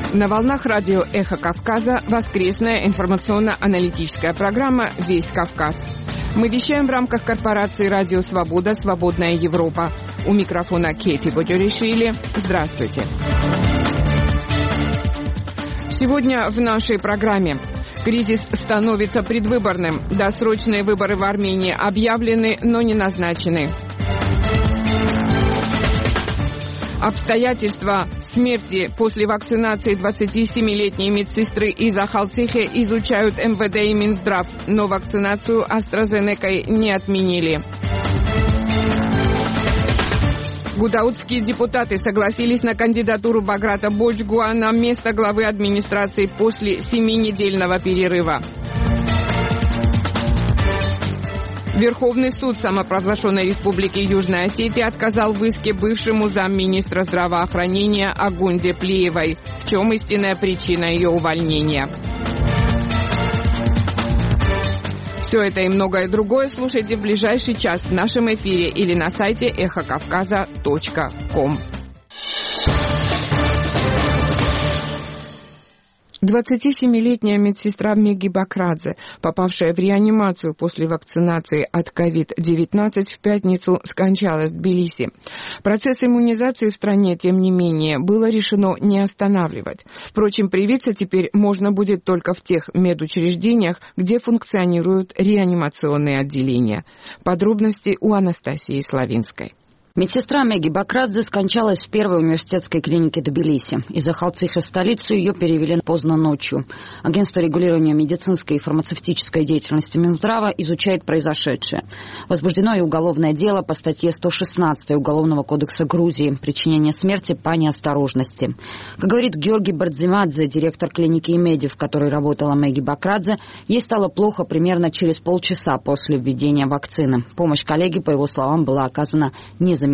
На волнах радио «Эхо Кавказа» воскресная информационно-аналитическая программа «Весь Кавказ». Мы вещаем в рамках корпорации «Радио Свобода. Свободная Европа». У микрофона Кейти Боджоришвили. Здравствуйте. Сегодня в нашей программе. Кризис становится предвыборным. Досрочные выборы в Армении объявлены, но не назначены. Обстоятельства смерти после вакцинации 27-летней медсестры из Ахалцихи изучают МВД и Минздрав, но вакцинацию AstraZeneca не отменили. Гудаутские депутаты согласились на кандидатуру Баграта Боджгуа на место главы администрации после 7-недельного перерыва. Верховный суд самопровозглашенной Республики Южная Осетия отказал в иске бывшему замминистра здравоохранения Агунде Плиевой. В чем истинная причина ее увольнения? Все это и многое другое слушайте в ближайший час в нашем эфире или на сайте эхокавказа.ком. 27-летняя медсестра Меги Бакрадзе, попавшая в реанимацию после вакцинации от COVID-19 в пятницу, скончалась в Тбилиси. Процесс иммунизации в стране, тем не менее, было решено не останавливать. Впрочем, привиться теперь можно будет только в тех медучреждениях, где функционируют реанимационные отделения. Подробности у Анастасии Славинской. Медсестра Меги Бакрадзе скончалась в первой университетской клинике Тбилиси. Из Ахалцихи в столицу ее перевели поздно ночью. Агентство регулирования медицинской и фармацевтической деятельности Минздрава изучает произошедшее. Возбуждено и уголовное дело по статье 116 Уголовного кодекса Грузии «Причинение смерти по неосторожности». Как говорит Георгий Бардзимадзе, директор клиники Имеди, в которой работала Меги Бакрадзе, ей стало плохо примерно через полчаса после введения вакцины. Помощь коллеги, по его словам, была оказана незамедлительно.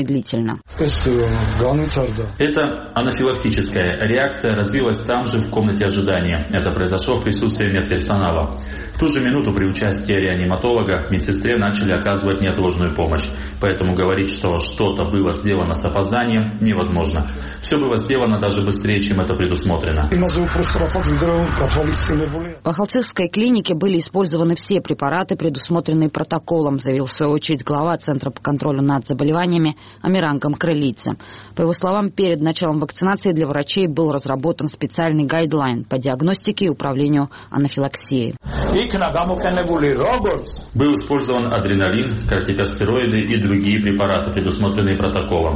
Это анафилактическая реакция развилась там же в комнате ожидания. Это произошло в присутствии медперсонала. В ту же минуту при участии реаниматолога медсестре начали оказывать неотложную помощь. Поэтому говорить, что что-то было сделано с опозданием, невозможно. Все было сделано даже быстрее, чем это предусмотрено. В Ахалцихской клинике были использованы все препараты, предусмотренные протоколом, заявил в свою очередь глава Центра по контролю над заболеваниями Амиран Гамкрелидзе. По его словам, перед началом вакцинации для врачей был разработан специальный гайдлайн по диагностике и управлению анафилаксией. Был использован адреналин, кортикостероиды и другие препараты, предусмотренные протоколом,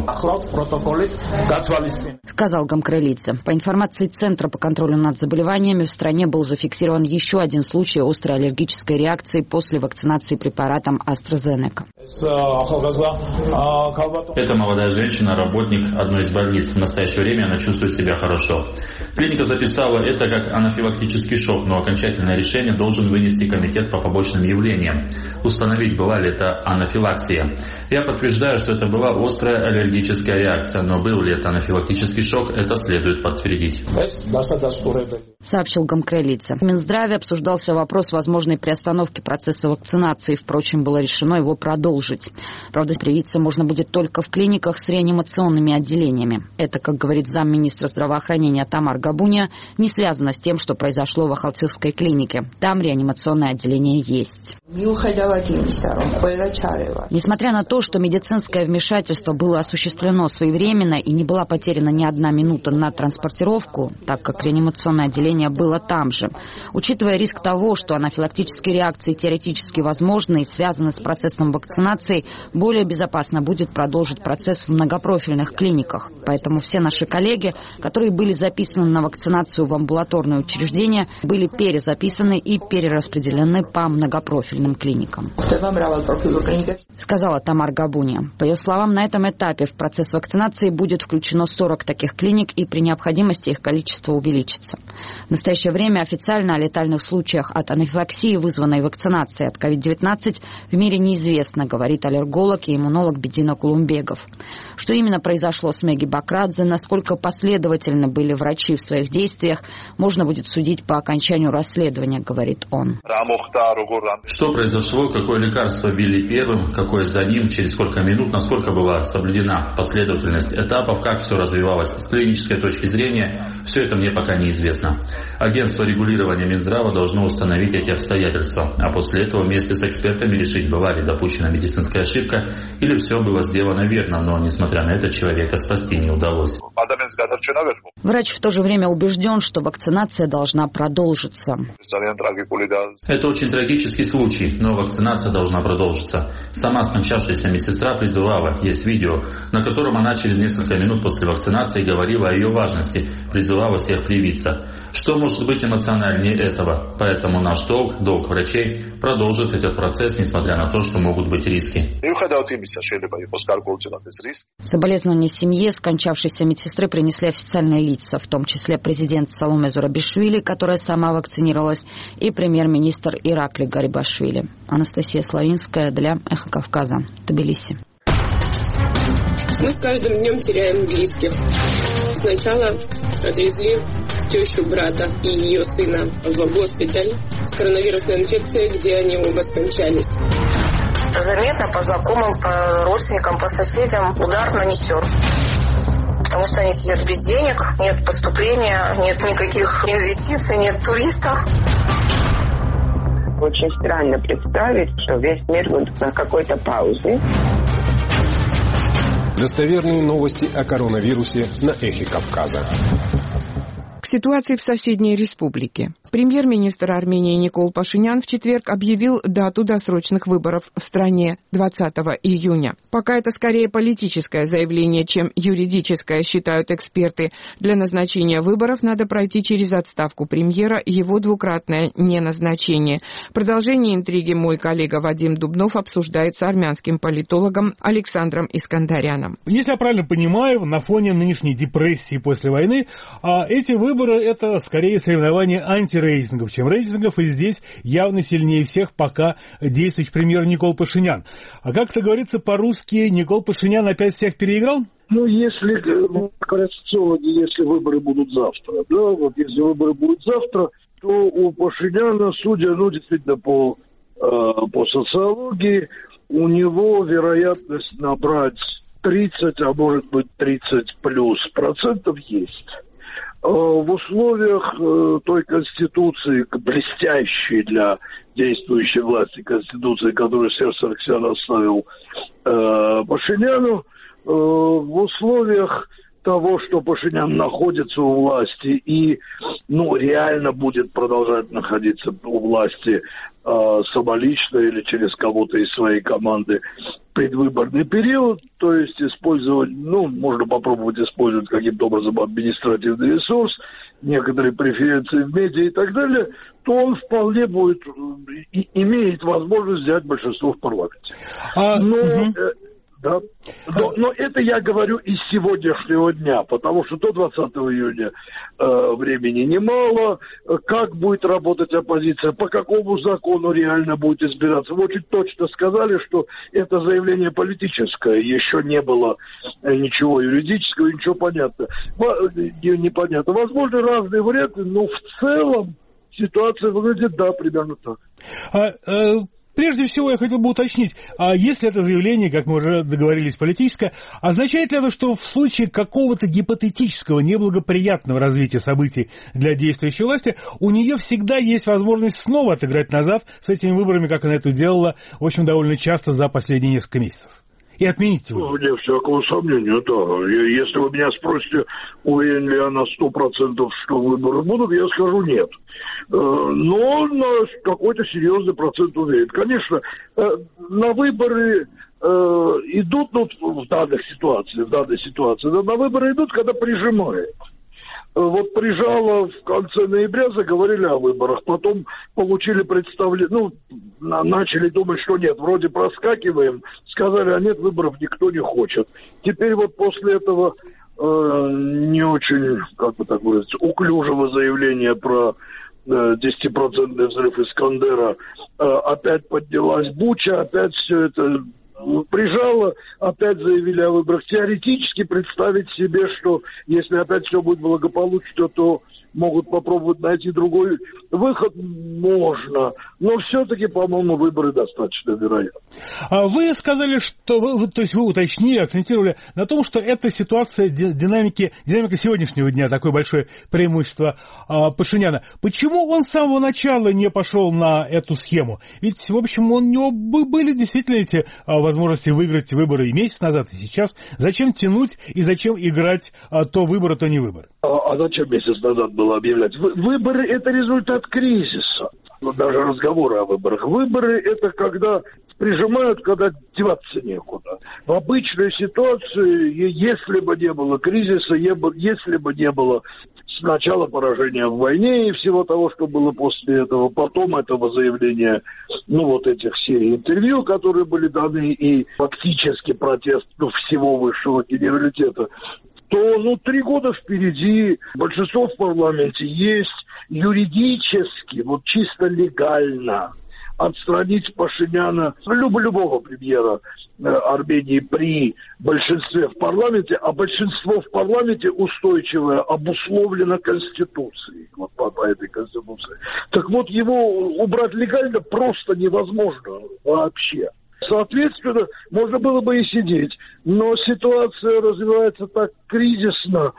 сказал Гамкрелидзе. По информации Центра по контролю над заболеваниями, в стране был зафиксирован еще один случай острой аллергической реакции после вакцинации препаратом AstraZeneca. Это молодая женщина, работник одной из больниц. В настоящее время она чувствует себя хорошо. Клиника записала это как анафилактический шок, но окончательное решение должен вынести комитет по побочным явлениям. Установить, была ли это анафилаксия. Я подтверждаю, что это была острая аллергическая реакция, но был ли это анафилактический шок, это следует подтвердить. Сообщил Гамкрелидзе. В Минздраве обсуждался вопрос возможной приостановки процесса вакцинации. Впрочем, было решено его продолжить. Правда, привиться можно будет только в клиниках с реанимационными отделениями. Это, как говорит замминистра здравоохранения Тамар Габуния, не связано с тем, что произошло в Ахалцихской клинике. Там реанимационное отделение есть. Несмотря на то, что медицинское вмешательство было осуществлено своевременно и не была потеряна ни одна минута на транспортировку, так как реанимационное отделение было там же, учитывая риск того, что анафилактические реакции теоретически возможны и связаны с процессом вакцинации, более безопасно будет продолжить процесс в многопрофильных клиниках. Поэтому все наши коллеги, которые были записаны на вакцинацию в амбулаторные учреждения, были перезаписаны и перераспределены по многопрофильным клиникам, сказала Тамар Габуния. По ее словам, на этом этапе в процесс вакцинации будет включено 40 таких клиник, и при необходимости их количество увеличится. В настоящее время официально о летальных случаях от анафилаксии, вызванной вакцинацией от COVID-19, в мире неизвестно, говорит аллерголог и иммунолог Бедина Кулунова. Улумбегов. Что именно произошло с Меги Бакрадзе, насколько последовательны были врачи в своих действиях, можно будет судить по окончанию расследования, говорит он. Что произошло, какое лекарство ввели первым, какое за ним, через сколько минут, насколько была соблюдена последовательность этапов, как все развивалось с клинической точки зрения, все это мне пока неизвестно. Агентство регулирования Минздрава должно установить эти обстоятельства, а после этого вместе с экспертами решить, была ли допущена медицинская ошибка или все было сделано верно, но, несмотря на это, человека спасти не удалось. Врач в то же время убежден, что вакцинация должна продолжиться. Это очень трагический случай, но вакцинация должна продолжиться. Сама скончавшаяся медсестра призывала, есть видео, на котором она через несколько минут после вакцинации говорила о ее важности, призывала всех привиться. Что может быть эмоциональнее этого? Поэтому наш долг врачей, продолжит этот процесс, несмотря на то, что могут быть риски. Соболезнования семье скончавшейся медсестры принесли официальные лица, в том числе президент Саломе Зурабишвили, которая сама вакцинировалась, и премьер-министр Иракли Гарибашвили. Анастасия Славинская для «Эхо Кавказа», Тбилиси. Мы с каждым днем теряем близких. Сначала отвезли тещу брата и ее сына в госпиталь с коронавирусной инфекцией, где они оба скончались. Заметно по знакомым, по родственникам, по соседям удар нанесен. Потому что они сидят без денег, нет поступления, нет никаких инвестиций, нет туристов. Очень странно представить, что весь мир будет на какой-то паузе. Достоверные новости о коронавирусе на Эхе Кавказа. К ситуации в соседней республике. Премьер-министр Армении Никол Пашинян в четверг объявил дату досрочных выборов в стране 20 июня. Пока это скорее политическое заявление, чем юридическое, считают эксперты. Для назначения выборов надо пройти через отставку премьера, его двукратное неназначение. Продолжение интриги мой коллега Вадим Дубнов обсуждает с армянским политологом Александром Искандаряном. Если я правильно понимаю, на фоне нынешней депрессии после войны, эти выборы — это скорее соревнование антирейтингов, чем рейтингов, и здесь явно сильнее всех пока действующий премьер Никол Пашинян. А как это говорится по-русски, Никол Пашинян опять всех переиграл? Если, говорят социологи, если выборы будут завтра, если выборы будут завтра, то у Пашиняна, судя, действительно по социологии, у него вероятность набрать 30, а может быть 30 плюс процентов есть. В условиях той конституции, блестящей для действующей власти конституции, которую Серж Саргсян оставил Пашиняну, в условиях того, что Пашинян находится у власти и реально будет продолжать находиться у власти самолично или через кого-то из своей команды предвыборный период, то есть использовать, можно попробовать использовать каким-то образом административный ресурс, некоторые преференции в медиа и так далее, то он вполне будет, имеет возможность взять большинство в парламенте. Но это я говорю из сегодняшнего дня, потому что до 20 июня времени немало. Как будет работать оппозиция, по какому закону реально будет избираться. Вы очень точно сказали, что это заявление политическое, еще не было ничего юридического, ничего непонятно. Возможно, разные варианты, но в целом ситуация выглядит, примерно так. Прежде всего, я хотел бы уточнить, если это заявление, как мы уже договорились, политическое, означает ли это, что в случае какого-то гипотетического неблагоприятного развития событий для действующей власти, у нее всегда есть возможность снова отыграть назад с этими выборами, как она это делала, в общем, довольно часто за последние несколько месяцев? И отменить его? Вне всякого сомнения, да. Если вы меня спросите, уверен ли я на 100%, что выборы будут, я скажу нет. Но на какой-то серьезный процент уверен. Конечно, на выборы идут в данной ситуации, на выборы идут, когда прижимает. Вот прижало в конце ноября, заговорили о выборах, потом получили представление, начали думать, что нет, вроде проскакиваем, сказали, а нет, выборов никто не хочет. Теперь вот после этого не очень, уклюжего заявления про 10% взрыв Искандера, опять поднялась буча, опять все это прижало, опять заявили о выборах. Теоретически представить себе, что если опять все будет благополучно, то могут попробовать найти другой выход, можно. Но все-таки, по-моему, выборы достаточно вероятны. Вы сказали, что то есть вы уточнили, акцентировали на том, что эта ситуация, динамика сегодняшнего дня, такое большое преимущество Пашиняна. Почему он с самого начала не пошел на эту схему? Ведь, в общем, у него были действительно эти возможности выиграть выборы и месяц назад, и сейчас. Зачем тянуть и зачем играть то выборы, то не выборы? А зачем месяц назад было объявлять? Выборы – это результат кризиса. Даже разговоры о выборах. Выборы – это когда прижимают, когда деваться некуда. В обычной ситуации, если бы не было кризиса, если бы не было сначала поражения в войне и всего того, что было после этого, потом этого заявления, этих серий интервью, которые были даны, и фактически протест всего высшего генералитета, то 3 года впереди, большинство в парламенте есть, юридически, чисто легально отстранить Пашиняна, любого премьера Армении при большинстве в парламенте, а большинство в парламенте устойчивое обусловлено Конституцией, по этой Конституции. Так вот, его убрать легально просто невозможно вообще. Соответственно, можно было бы и сидеть, но ситуация развивается так кризисно,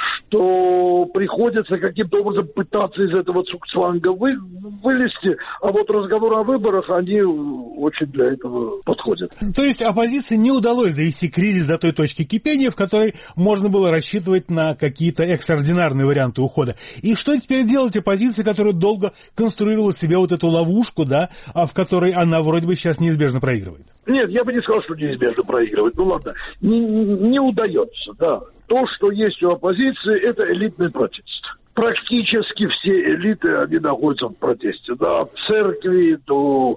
что приходится каким-то образом пытаться из этого цукцванга вылезти, а разговоры о выборах, они очень для этого подходят. То есть оппозиции не удалось довести кризис до той точки кипения, в которой можно было рассчитывать на какие-то экстраординарные варианты ухода. И что теперь делать оппозиции, которая долго конструировала себе эту ловушку, в которой она вроде бы сейчас неизбежно проигрывает? Нет, я бы не сказал, что неизбежно проигрывает. Ладно, не удается, да. То, что есть у оппозиции, это элитный протест. Практически все элиты, они находятся в протесте. Да, от церкви до,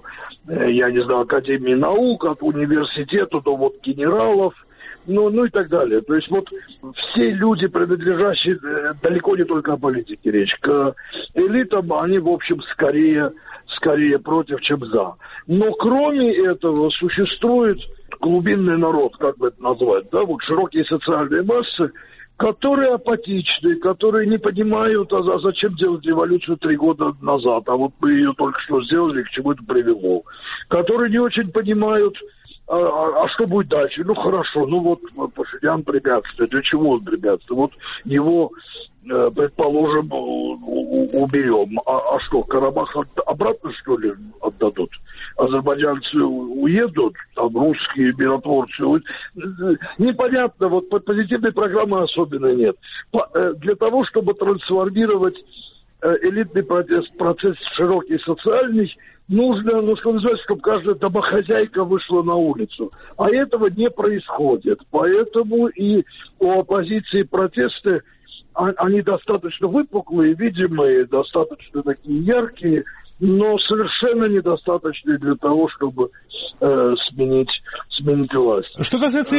Академии наук, от университета до генералов, и так далее. То есть все люди, принадлежащие, далеко не только о политике речь, к элитам, они, в общем, скорее против, чем за. Но кроме этого существует глубинный народ, как бы это назвать, широкие социальные массы, которые апатичны, которые не понимают, а зачем делать революцию 3 года назад, а мы ее только что сделали, к чему это привело. Которые не очень понимают, а что будет дальше? Хорошо, Пашинян препятствует. Для чего он препятствует? Его, предположим, уберем. А что, Карабах обратно, что ли, отдадут? Азербайджанцы уедут, русские миротворцы уедут. Непонятно, позитивной программы особенно нет. Для того, чтобы трансформировать элитный процесс в широкий социальный, нужно, что называется, чтобы каждая домохозяйка вышла на улицу. А этого не происходит. Поэтому и у оппозиции протесты, они достаточно выпуклые, видимые, достаточно такие яркие, но совершенно недостаточные для того, чтобы сменить власть. Что касается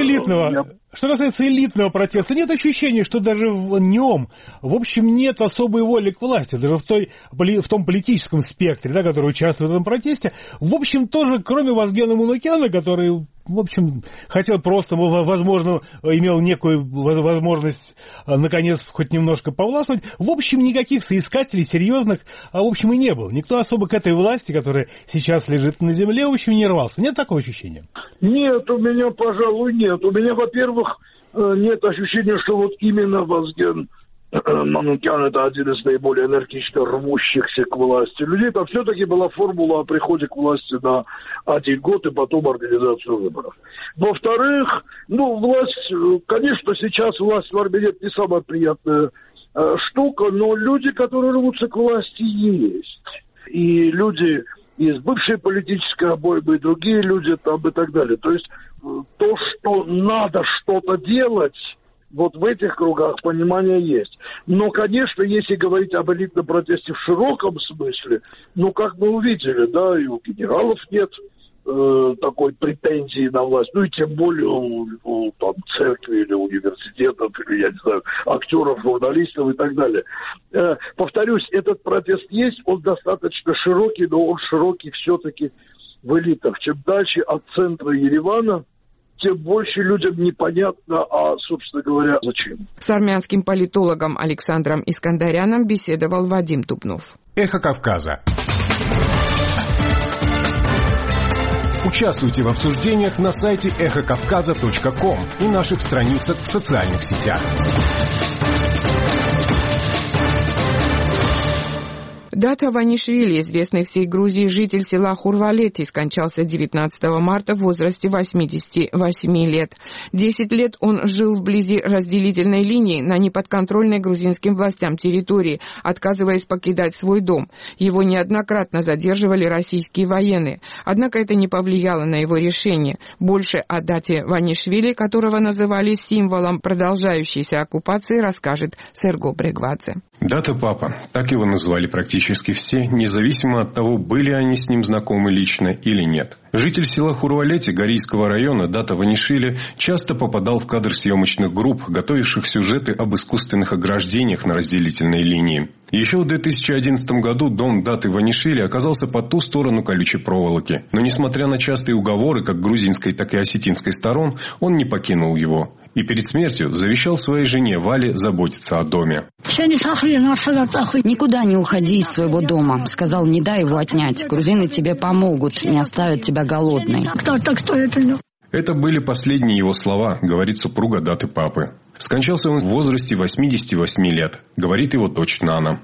элитного протеста, нет ощущения, что даже в нем, в общем, нет особой воли к власти. Даже в том политическом спектре, который участвует в этом протесте, в общем, тоже, кроме Вазгена Манукяна, который, в общем, хотел просто, возможно, имел некую возможность, наконец, хоть немножко повластвовать, в общем, никаких соискателей серьезных, в общем, и не было. Никто особо к этой власти, которая сейчас лежит на земле, в общем, не рвался. Нет такого ощущения? Нет, у меня, пожалуй, нет. У меня, во-первых, нет ощущения, что именно Вазген Манукян – это один из наиболее энергично рвущихся к власти людей. Там все-таки была формула о приходе к власти на 1 год и потом организацию выборов. Во-вторых, власть, конечно, сейчас власть в Армении – это не самая приятная штука, но люди, которые рвутся к власти, есть. И люди из бывшей политической обоймы, и другие люди там и так далее. То есть то, что надо что-то делать, в этих кругах понимание есть. Но, конечно, если говорить об элитном протесте в широком смысле, как мы увидели, и у генералов нет такой претензии на власть, и тем более у церкви или университетов, или, я не знаю, актеров, журналистов и так далее. Повторюсь, этот протест есть, он достаточно широкий, но он широкий все-таки в элитах. Чем дальше от центра Еревана, тем больше людям непонятно, а, собственно говоря, зачем. С армянским политологом Александром Искандаряном беседовал Вадим Тупнов. Эхо Кавказа. Участвуйте в обсуждениях на сайте эхокавказа.ком и наших страницах в социальных сетях. Дата Ванишвили, известный всей Грузии житель села Хурвалети, скончался 19 марта в возрасте 88 лет. 10 лет он жил вблизи разделительной линии на неподконтрольной грузинским властям территории, отказываясь покидать свой дом. Его неоднократно задерживали российские военные. Однако это не повлияло на его решение. Больше о дате Ванишвили, которого называли символом продолжающейся оккупации, расскажет Серго Брегвадзе. Дата Папа. Так его назвали практически все, независимо от того, были они с ним знакомы лично или нет. Житель села Хурвалети Горийского района Дата Ванишвили часто попадал в кадр съемочных групп, готовивших сюжеты об искусственных ограждениях на разделительной линии. Еще в 2011 году дом Даты Ванишвили оказался по ту сторону колючей проволоки. Но несмотря на частые уговоры как грузинской, так и осетинской сторон, он не покинул его. И перед смертью завещал своей жене Вале заботиться о доме. «Никуда не уходи из своего дома», — сказал, — «не дай его отнять. Грузины тебе помогут, не оставят тебя голодной». Это были последние его слова, говорит супруга Даты Папы. Скончался он в возрасте 88 лет, говорит его дочь Нана.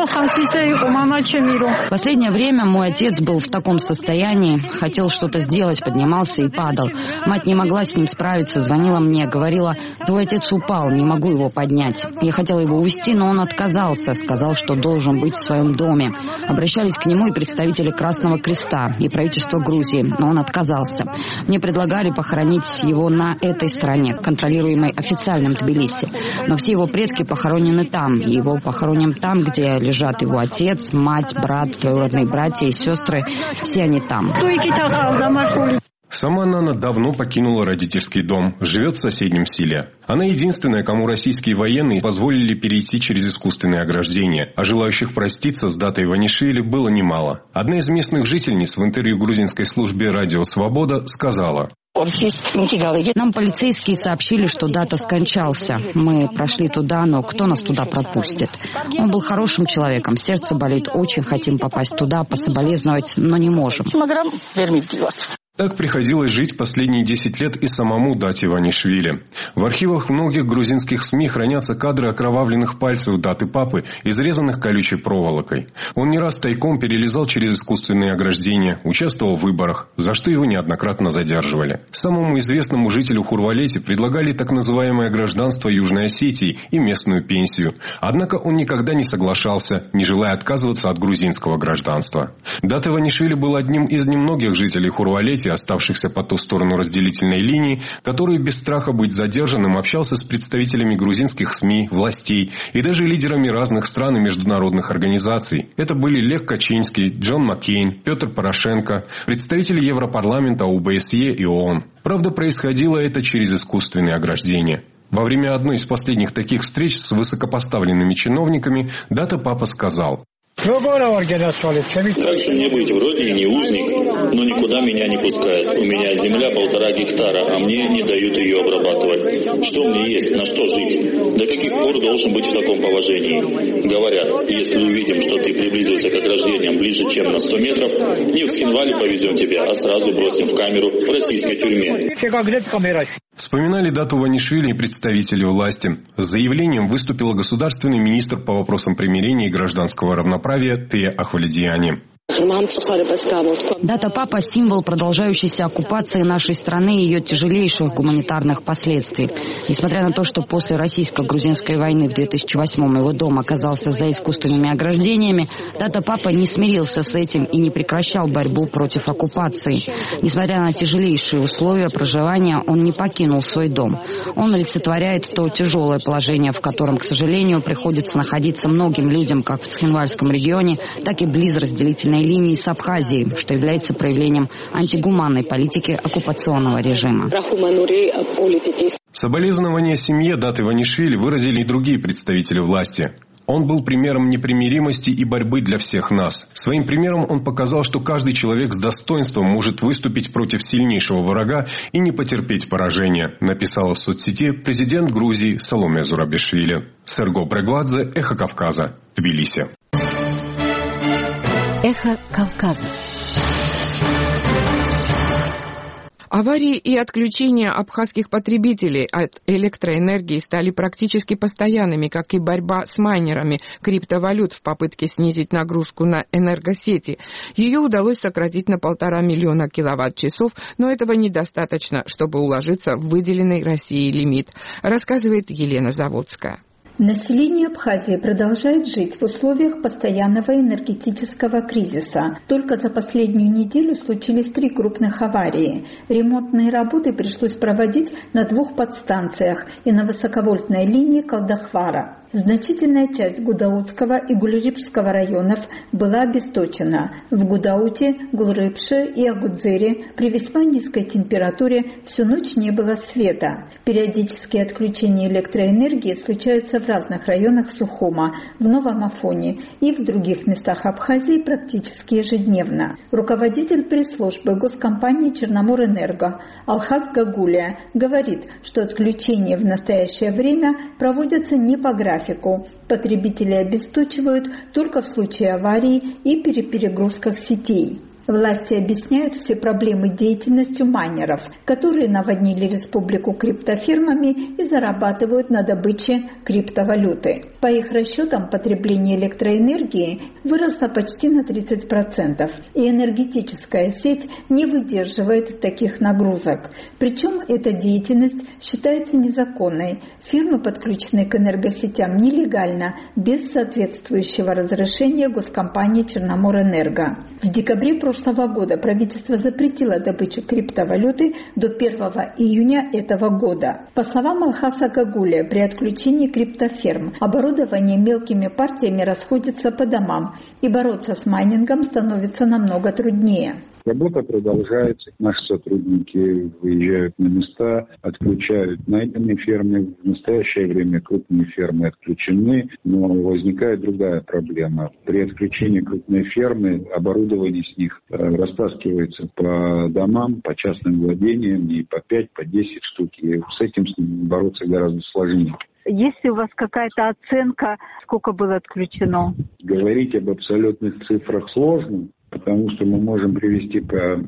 В последнее время мой отец был в таком состоянии, хотел что-то сделать, поднимался и падал. Мать не могла с ним справиться, звонила мне, говорила: «Твой отец упал, не могу его поднять». Я хотела его увезти, но он отказался, сказал, что должен быть в своем доме. Обращались к нему и представители Красного Креста, и правительства Грузии, но он отказался. Мне предлагали похоронить его на этой стороне, контролируемой официальным Тбилиси. Но все его предки похоронены там, и его похороним там, где лежат его отец, мать, брат, двоюродные братья и сестры. Все они там. Сама Нана давно покинула родительский дом, живет в соседнем селе. Она единственная, кому российские военные позволили перейти через искусственное ограждение, а желающих проститься с Датой Ванишвили было немало. Одна из местных жительниц в интервью грузинской службе «Радио Свобода» сказала: «Нам полицейские сообщили, что Дата скончался. Мы прошли туда, но кто нас туда пропустит? Он был хорошим человеком, сердце болит, очень хотим попасть туда, пособолезновать, но не можем». Так приходилось жить последние 10 лет и самому Дате Ванишвили. В архивах многих грузинских СМИ хранятся кадры окровавленных пальцев Даты Папы, изрезанных колючей проволокой. Он не раз тайком перелезал через искусственные ограждения, участвовал в выборах, за что его неоднократно задерживали. Самому известному жителю Хурвалети предлагали так называемое гражданство Южной Осетии и местную пенсию. Однако он никогда не соглашался, не желая отказываться от грузинского гражданства. Дата Ванишвили был одним из немногих жителей Хурвалети, оставшихся по ту сторону разделительной линии, который без страха быть задержанным общался с представителями грузинских СМИ, властей и даже лидерами разных стран и международных организаций. Это были Лех Качинский, Джон Маккейн, Петр Порошенко, представители Европарламента, ОБСЕ и ООН. Правда, происходило это через искусственные ограждения. Во время одной из последних таких встреч с высокопоставленными чиновниками Дата Папа сказал: «Как же мне быть? Вроде и не узник, но никуда меня не пускают. У меня земля 1,5 гектара, а мне не дают ее обрабатывать. Что мне есть? На что жить? До каких пор должен быть в таком положении? Говорят, если увидим, что ты приблизился к ограждениям ближе, чем на 100 метров, не в Схинвале повезем тебя, а сразу бросим в камеру в российской тюрьме». Вспоминали Дату Ванишвили и представители власти. С заявлением выступила государственный министр по вопросам примирения и гражданского равноправия Тея Ахваледиани. Дата Папа – символ продолжающейся оккупации нашей страны и ее тяжелейших гуманитарных последствий. Несмотря на то, что после российско-грузинской войны в 2008-м его дом оказался за искусственными ограждениями, Дата Папа не смирился с этим и не прекращал борьбу против оккупации. Несмотря на тяжелейшие условия проживания, он не покинул свой дом. Он олицетворяет то тяжелое положение, в котором, к сожалению, приходится находиться многим людям как в Цхинвальском регионе, так и близ разделительной линии с Абхазией, что является проявлением антигуманной политики оккупационного режима. Соболезнования семье Даты Ванишвили выразили и другие представители власти. Он был примером непримиримости и борьбы для всех нас. Своим примером он показал, что каждый человек с достоинством может выступить против сильнейшего врага и не потерпеть поражения, написала в соцсети президент Грузии Саломе Зурабишвили. Серго Брегвадзе, Эхо Кавказа, Тбилиси. Эхо Кавказа. Аварии и отключения абхазских потребителей от электроэнергии стали практически постоянными, как и борьба с майнерами криптовалют в попытке снизить нагрузку на энергосети. Ее удалось сократить на 1,5 миллиона киловатт-часов, но этого недостаточно, чтобы уложиться в выделенный Россией лимит, рассказывает Елена Заводская. Население Абхазии продолжает жить в условиях постоянного энергетического кризиса. Только за последнюю неделю случились 3 крупных аварии. Ремонтные работы пришлось проводить на 2 подстанциях и на высоковольтной линии Калдахвара. Значительная часть Гудаутского и Гульрипского районов была обесточена. В Гудауте, Гулрипше и Агудзере при весьма низкой температуре всю ночь не было света. Периодические отключения электроэнергии случаются в разных районах Сухума, в Новом Афоне и в других местах Абхазии практически ежедневно. Руководитель пресс-службы госкомпании «Черноморэнерго» Алхаз Гагулия говорит, что отключения в настоящее время проводятся не по графику. Потребители обесточивают только в случае аварий и при перегрузках сетей. Власти объясняют все проблемы деятельностью майнеров, которые наводнили республику криптофирмами и зарабатывают на добыче криптовалюты. По их расчетам, потребление электроэнергии выросло почти на 30%, и энергетическая сеть не выдерживает таких нагрузок. Причем эта деятельность считается незаконной. Фирмы подключены к энергосетям нелегально, без соответствующего разрешения госкомпании «Черноморэнерго». В декабре прошлого года правительство запретило добычу криптовалюты до 1 июня этого года. По словам Алхаса Гагулия, при отключении криптоферм оборудование мелкими партиями расходится по домам, и бороться с майнингом становится намного труднее. Работа продолжается. Наши сотрудники выезжают на места, отключают найденные фермы. В настоящее время крупные фермы отключены, но возникает другая проблема. При отключении крупной фермы оборудование с них растаскивается по домам, по частным владениям, и по 5, по 10 штук. И с этим бороться гораздо сложнее. Есть ли у вас какая-то оценка, сколько было отключено? Говорить об абсолютных цифрах сложно, потому что мы можем привести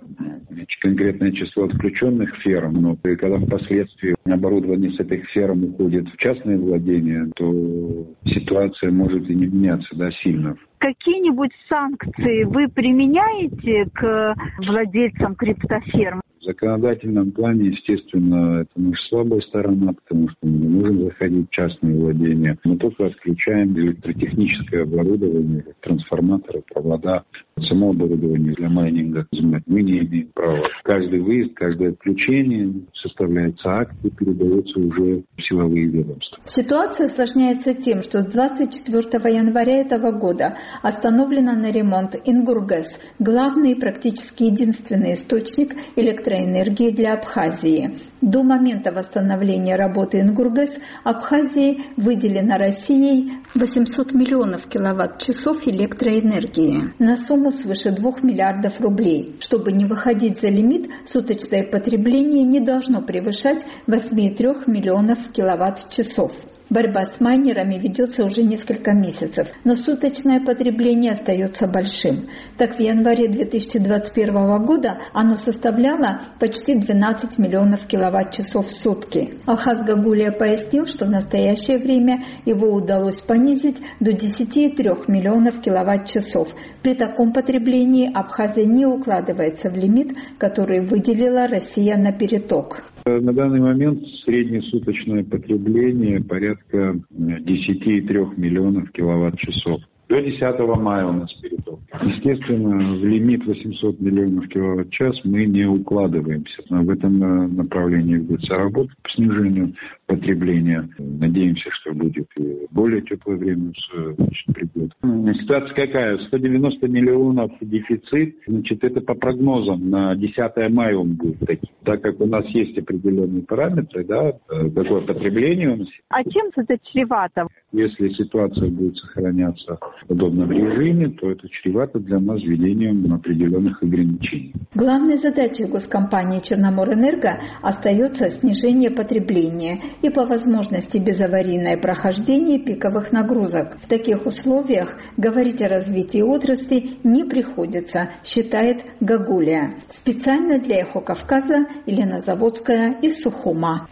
конкретное число отключенных ферм, но когда впоследствии оборудование с этих ферм уходит в частное владение, то ситуация может и не меняться сильно. Какие-нибудь санкции вы применяете к владельцам криптоферм? В законодательном плане, естественно, это наша слабая сторона, потому что мы не можем заходить в частные владения. Мы только отключаем электротехническое оборудование, трансформаторы, провода, само оборудование для майнинга. Мы не имеем права. Каждый выезд, каждое отключение составляется акт и передается уже в силовые ведомства. Ситуация осложняется тем, что с 24 января этого года остановлена на ремонт Ингургэс, главный и практически единственный источник электроэнергии для Абхазии. До момента восстановления работы Ингургэс Абхазии выделено Россией 800 миллионов киловатт-часов электроэнергии на сумму свыше 2 миллиардов рублей. Чтобы не выходить за лимит, суточное потребление не должно превышать 8,3 миллионов киловатт-часов. Борьба с майнерами ведется уже несколько месяцев, но суточное потребление остается большим. Так, в январе 2021 года оно составляло почти 12 миллионов киловатт-часов в сутки. Алхаз Гагулия пояснил, что в настоящее время его удалось понизить до 10,3 миллионов киловатт-часов. При таком потреблении Абхазия не укладывается в лимит, который выделила Россия на переток. На данный момент среднесуточное потребление порядка 10,3 миллионов киловатт-часов. До 10 мая у нас переток. Естественно, в лимит 800 миллионов киловатт-час мы не укладываемся. В этом направлении ведется работа по снижению потребления. Надеемся, что будет и более теплое время придет. Ситуация какая? 190 миллионов дефицит. Значит, это по прогнозам. На 10 мая он будет таким. Так как у нас есть определенные параметры, да, какое потребление у нас. А чем это чревато? Если ситуация будет сохраняться в подобном режиме, то это чревато для нас введением определенных ограничений. Главной задачей госкомпании «Черноморэнерго» остается снижение потребления и по возможности безаварийное прохождение пиковых нагрузок. В таких условиях говорить о развитии отрасли не приходится, считает Гагулия. Специально для «Эхо Кавказа» Елена Заводская из Сухума.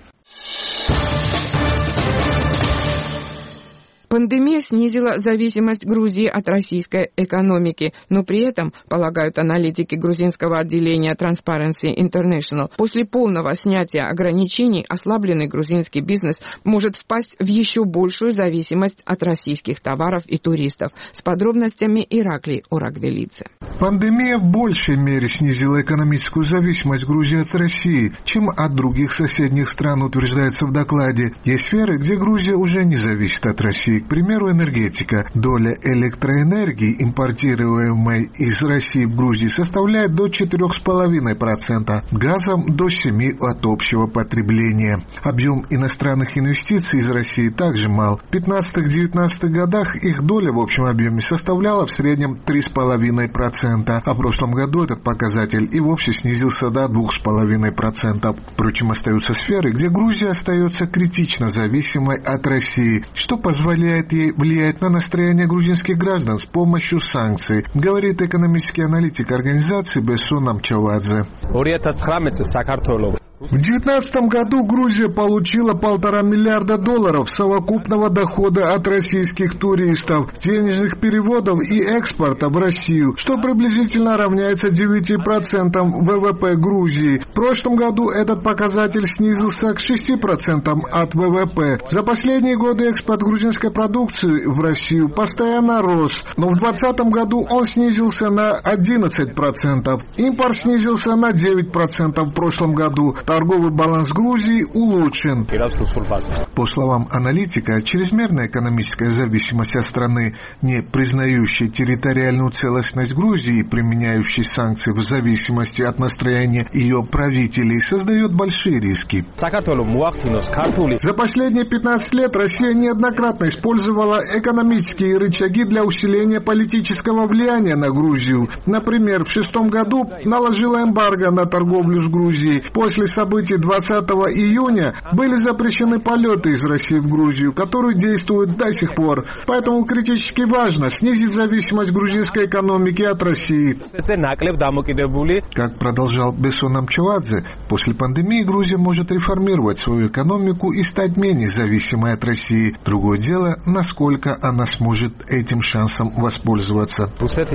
Пандемия снизила зависимость Грузии от российской экономики, но при этом, полагают аналитики грузинского отделения Transparency International, после полного снятия ограничений ослабленный грузинский бизнес может впасть в еще большую зависимость от российских товаров и туристов. С подробностями Ираклий Орагвелидзе. Пандемия в большей мере снизила экономическую зависимость Грузии от России, чем от других соседних стран, утверждается в докладе. Есть сферы, где Грузия уже не зависит от России. К примеру, энергетика. Доля электроэнергии, импортируемой из России в Грузии, составляет до 4,5%, газом до 7% от общего потребления. Объем иностранных инвестиций из России также мал. В 15-19 годах их доля в общем объеме составляла в среднем 3,5%, а в прошлом году этот показатель и вовсе снизился до 2,5%. Впрочем, остаются сферы, где Грузия остается критично зависимой от России, что позволяет ей влиять на настроение грузинских граждан с помощью санкций, говорит экономический аналитик организации Бесун Амчавадзе. В 2019 году Грузия получила $1,5 миллиарда совокупного дохода от российских туристов, денежных переводов и экспорта в Россию, что приблизительно равняется 9% ВВП Грузии. В прошлом году этот показатель снизился к 6% от ВВП. За последние годы экспорт грузинской продукции в Россию постоянно рос, но в 2020 году он снизился на 11%. Импорт снизился на 9% в прошлом году. Торговый баланс Грузии улучшен. По словам аналитика, чрезмерная экономическая зависимость от страны, не признающей территориальную целостность Грузии и применяющей санкции в зависимости от настроения ее правителей, создает большие риски. За последние 15 лет Россия неоднократно использовала экономические рычаги для усиления политического влияния на Грузию. Например, в 2006 году наложила эмбарго на торговлю с Грузией. После событий 20 июня были запрещены полеты из России в Грузию, которые действуют до сих пор. Поэтому критически важно снизить зависимость грузинской экономики от России. Как продолжал Бесун Амчавадзе, после пандемии Грузия может реформировать свою экономику и стать менее зависимой от России. Другое дело, насколько она сможет этим шансом воспользоваться.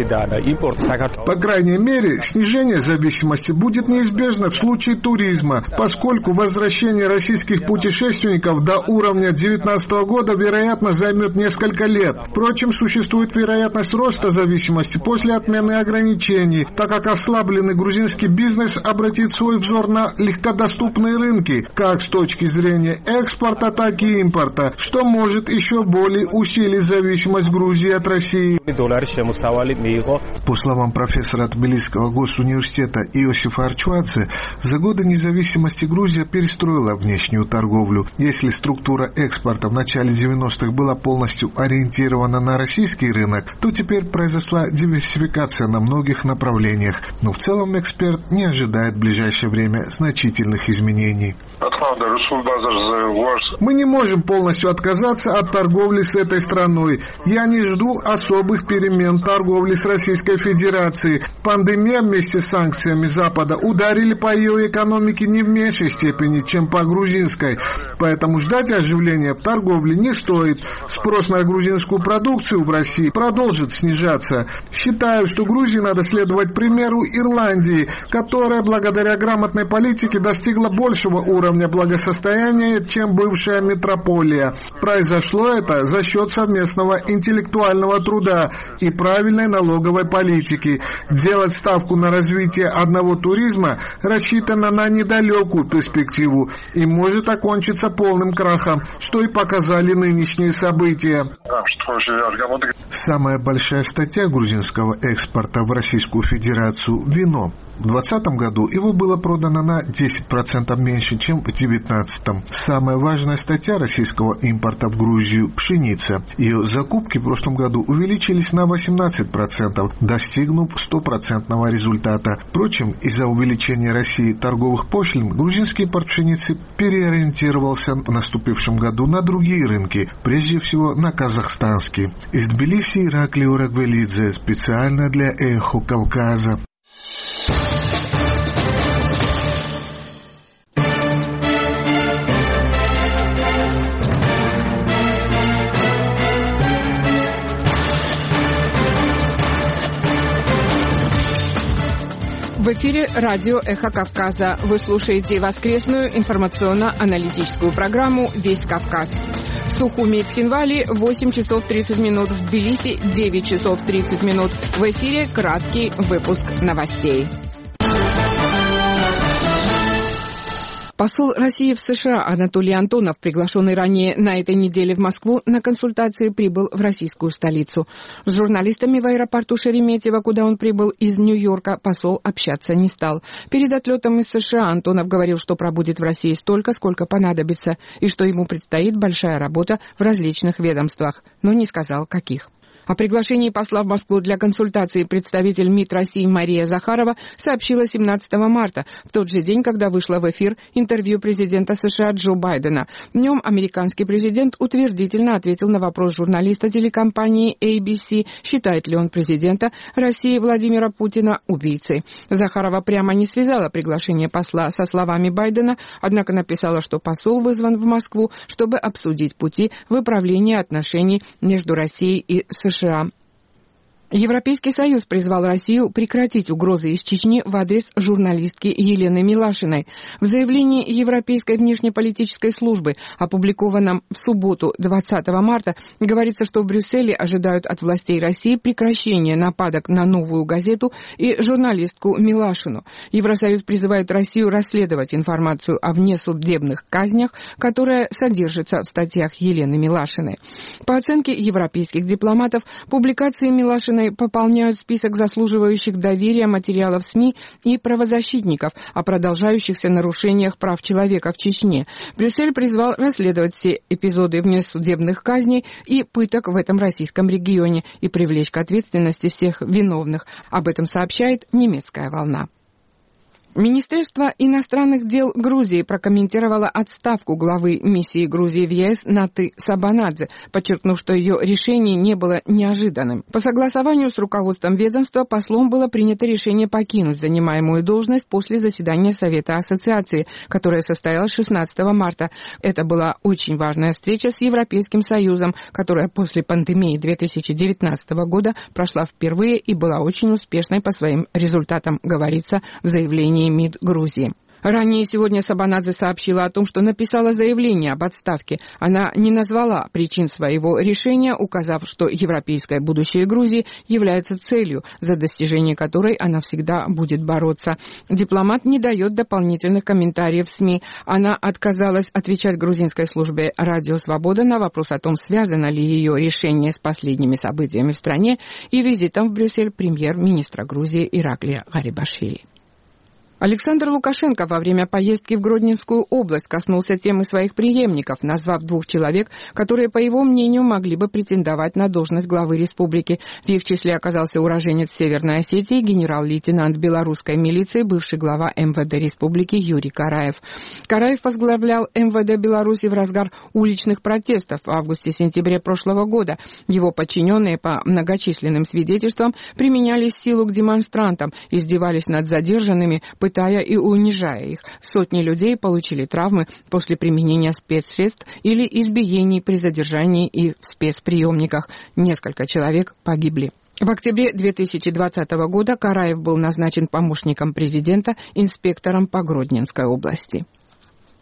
По крайней мере, снижение зависимости будет неизбежно в случае туризма, поскольку возвращение российских путешественников до уровня 2019 года, вероятно, займет несколько лет. Впрочем, существует вероятность роста зависимости после отмены ограничений, так как ослабленный грузинский бизнес обратит свой взор на легкодоступные рынки, как с точки зрения экспорта, так и импорта, что может еще более усилить зависимость Грузии от России. По словам профессора Тбилисского госуниверситета Иосифа Арчвадзе, за годы независимости Грузия перестроила внешнюю торговлю. Если структура экспорта в начале 90-х была полностью ориентирована на российский рынок, то теперь произошла диверсификация на многих направлениях. Но в целом эксперт не ожидает в ближайшее время значительных изменений. Мы не можем полностью отказаться от торговли с этой страной. Я не жду особых перемен торговли с Российской Федерацией. Пандемия вместе с санкциями Запада ударили по ее экономике не в меньшей степени, чем по грузинской. Поэтому ждать оживления в торговле не стоит. Спрос на грузинскую продукцию в России продолжит снижаться. Считаю, что Грузии надо следовать примеру Ирландии, которая благодаря грамотной политике достигла большего уровня благополучия благосостояния, чем бывшая метрополия. Произошло это за счет совместного интеллектуального труда и правильной налоговой политики. Делать ставку на развитие одного туризма рассчитано на недалекую перспективу и может окончиться полным крахом, что и показали нынешние события. Самая большая статья грузинского экспорта в Российскую Федерацию – вино. В 2020 году его было продано на 10% меньше, чем в 2019. Самая важная статья российского импорта в Грузию – пшеница. Ее закупки в прошлом году увеличились на 18%, достигнув 100% результата. Впрочем, из-за увеличения России торговых пошлин, грузинский импорт пшеницы переориентировался в наступившем году на другие рынки, прежде всего на казахстанский. Из Тбилиси Ираклий Урагвелидзе, специально для «Эхо Кавказа». В эфире радио «Эхо Кавказа». Вы слушаете воскресную информационно-аналитическую программу «Весь Кавказ». В Сухуми и Цхинвали 8 часов 30 минут, в Тбилиси 9 часов 30 минут. В эфире краткий выпуск новостей. Посол России в США Анатолий Антонов, приглашенный ранее на этой неделе в Москву на консультации, прибыл в российскую столицу. С журналистами в аэропорту Шереметьево, куда он прибыл из Нью-Йорка, посол общаться не стал. Перед отлетом из США Антонов говорил, что пробудет в России столько, сколько понадобится, и что ему предстоит большая работа в различных ведомствах, но не сказал, каких. О приглашении посла в Москву для консультации представитель МИД России Мария Захарова сообщила 17 марта, в тот же день, когда вышло в эфир интервью президента США Джо Байдена. В нем американский президент утвердительно ответил на вопрос журналиста телекомпании ABC, считает ли он президента России Владимира Путина убийцей. Захарова прямо не связала приглашение посла со словами Байдена, однако написала, что посол вызван в Москву, чтобы обсудить пути выправления отношений между Россией и США. Европейский Союз призвал Россию прекратить угрозы из Чечни в адрес журналистки Елены Милашиной. В заявлении Европейской внешнеполитической службы, опубликованном в субботу 20 марта, говорится, что в Брюсселе ожидают от властей России прекращения нападок на «Новую газету» и журналистку Милашину. Евросоюз призывает Россию расследовать информацию о внесудебных казнях, которая содержится в статьях Елены Милашиной. По оценке европейских дипломатов, публикации Милашиной пополняют список заслуживающих доверия материалов СМИ и правозащитников о продолжающихся нарушениях прав человека в Чечне. Брюссель призвал расследовать все эпизоды внесудебных казней и пыток в этом российском регионе и привлечь к ответственности всех виновных. Об этом сообщает «Немецкая волна». Министерство иностранных дел Грузии прокомментировало отставку главы миссии Грузии в ЕС Наты Сабанадзе, подчеркнув, что ее решение не было неожиданным. По согласованию с руководством ведомства послом было принято решение покинуть занимаемую должность после заседания Совета Ассоциации, которое состоялось 16 марта. Это была очень важная встреча с Европейским Союзом, которая после пандемии 2019 года прошла впервые и была очень успешной по своим результатам, говорится в заявлении МИД Грузии. Ранее сегодня Сабанадзе сообщила о том, что написала заявление об отставке. Она не назвала причин своего решения, указав, что европейское будущее Грузии является целью, за достижение которой она всегда будет бороться. Дипломат не дает дополнительных комментариев в СМИ. Она отказалась отвечать грузинской службе «Радио Свобода» на вопрос о том, связано ли ее решение с последними событиями в стране и визитом в Брюссель премьер-министра Грузии Ираклия Гарибашвили. Александр Лукашенко во время поездки в Гродненскую область коснулся темы своих преемников, назвав 2 человек, которые, по его мнению, могли бы претендовать на должность главы республики. В их числе оказался уроженец Северной Осетии, генерал-лейтенант белорусской милиции, бывший глава МВД республики Юрий Караев. Караев возглавлял МВД Беларуси в разгар уличных протестов в августе-сентябре прошлого года. Его подчиненные, по многочисленным свидетельствам, применяли силу к демонстрантам, издевались над задержанными, пытая и унижая их. Сотни людей получили травмы после применения спецсредств или избиений при задержании и в спецприемниках. Несколько человек погибли. В октябре 2020 года Караев был назначен помощником президента, инспектором по Гродненской области.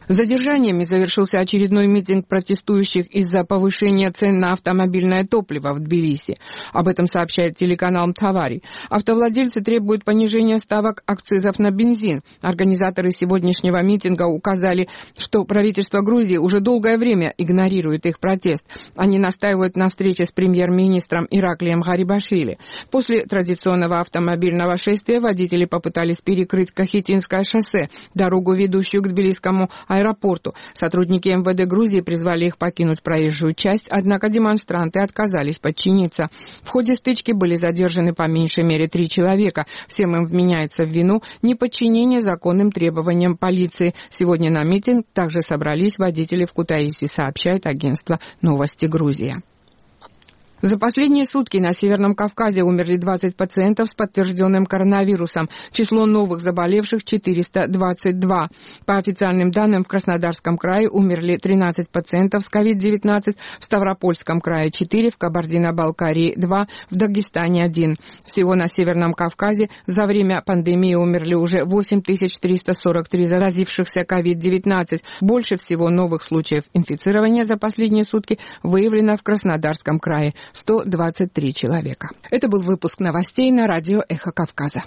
Задержаниями завершился очередной митинг протестующих из-за повышения цен на автомобильное топливо в Тбилиси. Об этом сообщает телеканал Мтавари. Автовладельцы требуют понижения ставок акцизов на бензин. Организаторы сегодняшнего митинга указали, что правительство Грузии уже долгое время игнорирует их протест. Они настаивают на встрече с премьер-министром Ираклием Гарибашвили. После традиционного автомобильного шествия водители попытались перекрыть Кахетинское шоссе, дорогу, ведущую к Тбилисскому аэропорту. Сотрудники МВД Грузии призвали их покинуть проезжую часть, однако демонстранты отказались подчиниться. В ходе стычки были задержаны по меньшей мере 3 человека. Всем им вменяется в вину неподчинение законным требованиям полиции. Сегодня на митинг также собрались водители в Кутаиси, сообщает агентство «Новости Грузия». За последние сутки на Северном Кавказе умерли 20 пациентов с подтвержденным коронавирусом. Число новых заболевших 422. По официальным данным, в Краснодарском крае умерли 13 пациентов с COVID-19, в Ставропольском крае 4, в Кабардино-Балкарии 2, в Дагестане 1. Всего на Северном Кавказе за время пандемии умерли уже 8343 заразившихся COVID-19. Больше всего новых случаев инфицирования за последние сутки выявлено в Краснодарском крае. 123 человека. Это был выпуск новостей на радио «Эхо Кавказа».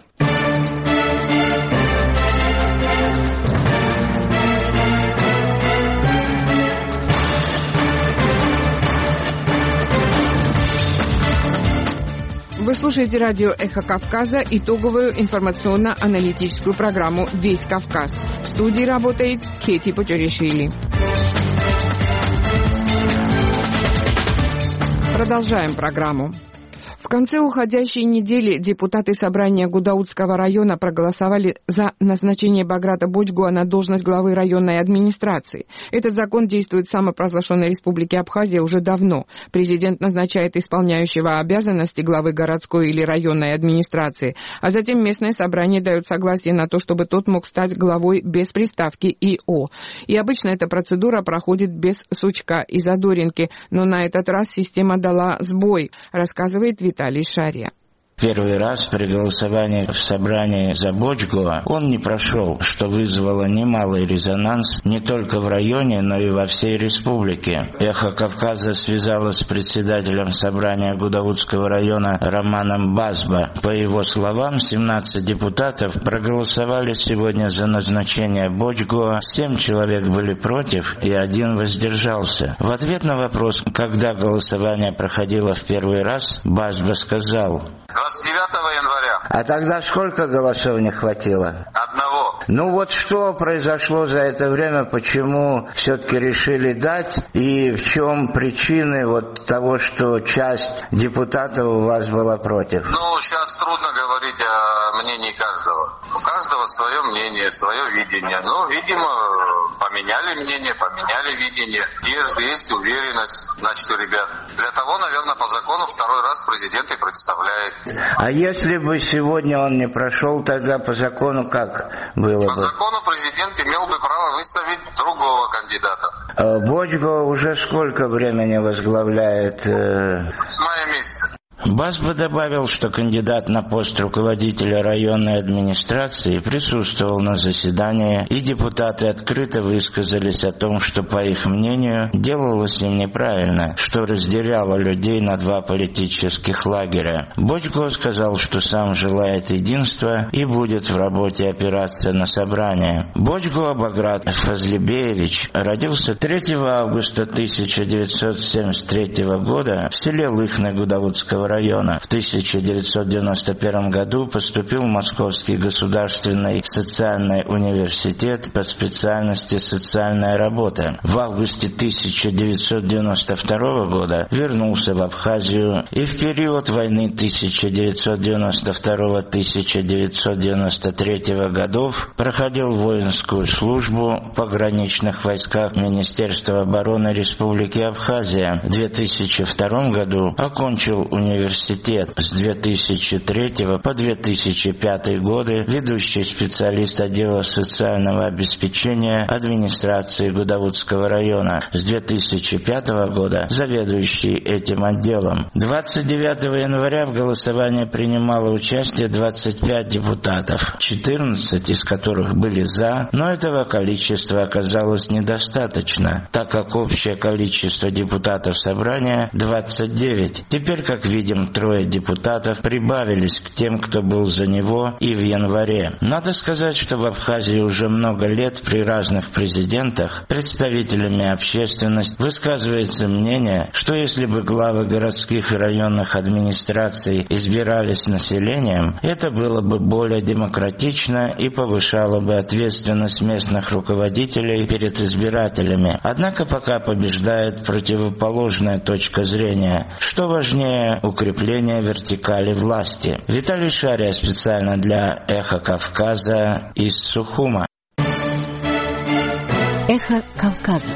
Вы слушаете радио «Эхо Кавказа», итоговую информационно-аналитическую программу «Весь Кавказ». В студии работает Кети Почоришвили. Продолжаем программу. В конце уходящей недели депутаты собрания Гудаутского района проголосовали за назначение Баграта Боджгуа на должность главы районной администрации. Этот закон действует в самопровозглашенной республике Абхазия уже давно. Президент назначает исполняющего обязанности главы городской или районной администрации, а затем местное собрание дает согласие на то, чтобы тот мог стать главой без приставки ИО. И обычно эта процедура проходит без сучка и задоринки, но на этот раз система дала сбой, рассказывает Виталий Шария. Первый раз при голосовании в собрании за Боджгуа он не прошел, что вызвало немалый резонанс не только в районе, но и во всей республике. «Эхо Кавказа» связалось с председателем собрания Гудаутского района Романом Базба. По его словам, 17 депутатов проголосовали сегодня за назначение Боджгуа, 7 человек были против и 1 воздержался. В ответ на вопрос, когда голосование проходило в первый раз, Базба сказал: 29 января. А тогда сколько голосов не хватило? 1. Ну вот что произошло за это время, почему все-таки решили дать, и в чем причины вот того, что часть депутатов у вас была против? Ну, сейчас трудно говорить о мнении каждого. У каждого свое мнение, свое видение. Ну, видимо, поменяли мнение, поменяли видение. Есть уверенность, значит, у ребят. Для того, наверное, по закону второй раз президент и представляет. А если бы сегодня он не прошел, тогда по закону как было бы? По закону президент имел бы право выставить другого кандидата. Боджгуа уже сколько времени возглавляет? С мая месяца. Базба добавил, что кандидат на пост руководителя районной администрации присутствовал на заседании, и депутаты открыто высказались о том, что, по их мнению, делалось им неправильно, что разделяло людей на 2 политических лагеря. Боджгуа сказал, что сам желает единства и будет в работе опираться на собрание. Боджгуа Баграт Фазлибеевич родился 3 августа 1973 года в селе Лыхны Гудаутского района. В 1991 году поступил в Московский государственный социальный университет по специальности «Социальная работа». В августе 1992 года вернулся в Абхазию и в период войны 1992-1993 годов проходил воинскую службу в пограничных войсках Министерства обороны Республики Абхазия. В 2002 году окончил университет университет. С 2003 по 2005 годы ведущий специалист отдела социального обеспечения администрации Гудаутского района. С 2005 года заведующий этим отделом. 29 января в голосовании принимало участие 25 депутатов, 14 из которых были «за», но этого количества оказалось недостаточно, так как общее количество депутатов собрания 29. Теперь, как видим, 3 депутатов прибавились к тем, кто был за него и в январе. Надо сказать, что в Абхазии уже много лет при разных президентах представителями общественности высказывается мнение, что если бы главы городских и районных администраций избирались населением, это было бы более демократично и повышало бы ответственность местных руководителей перед избирателями. Однако пока побеждает противоположная точка зрения. Что важнее, укрепление вертикали власти. Виталий Шария специально для «Эхо Кавказа» из Сухума. «Эхо Кавказа».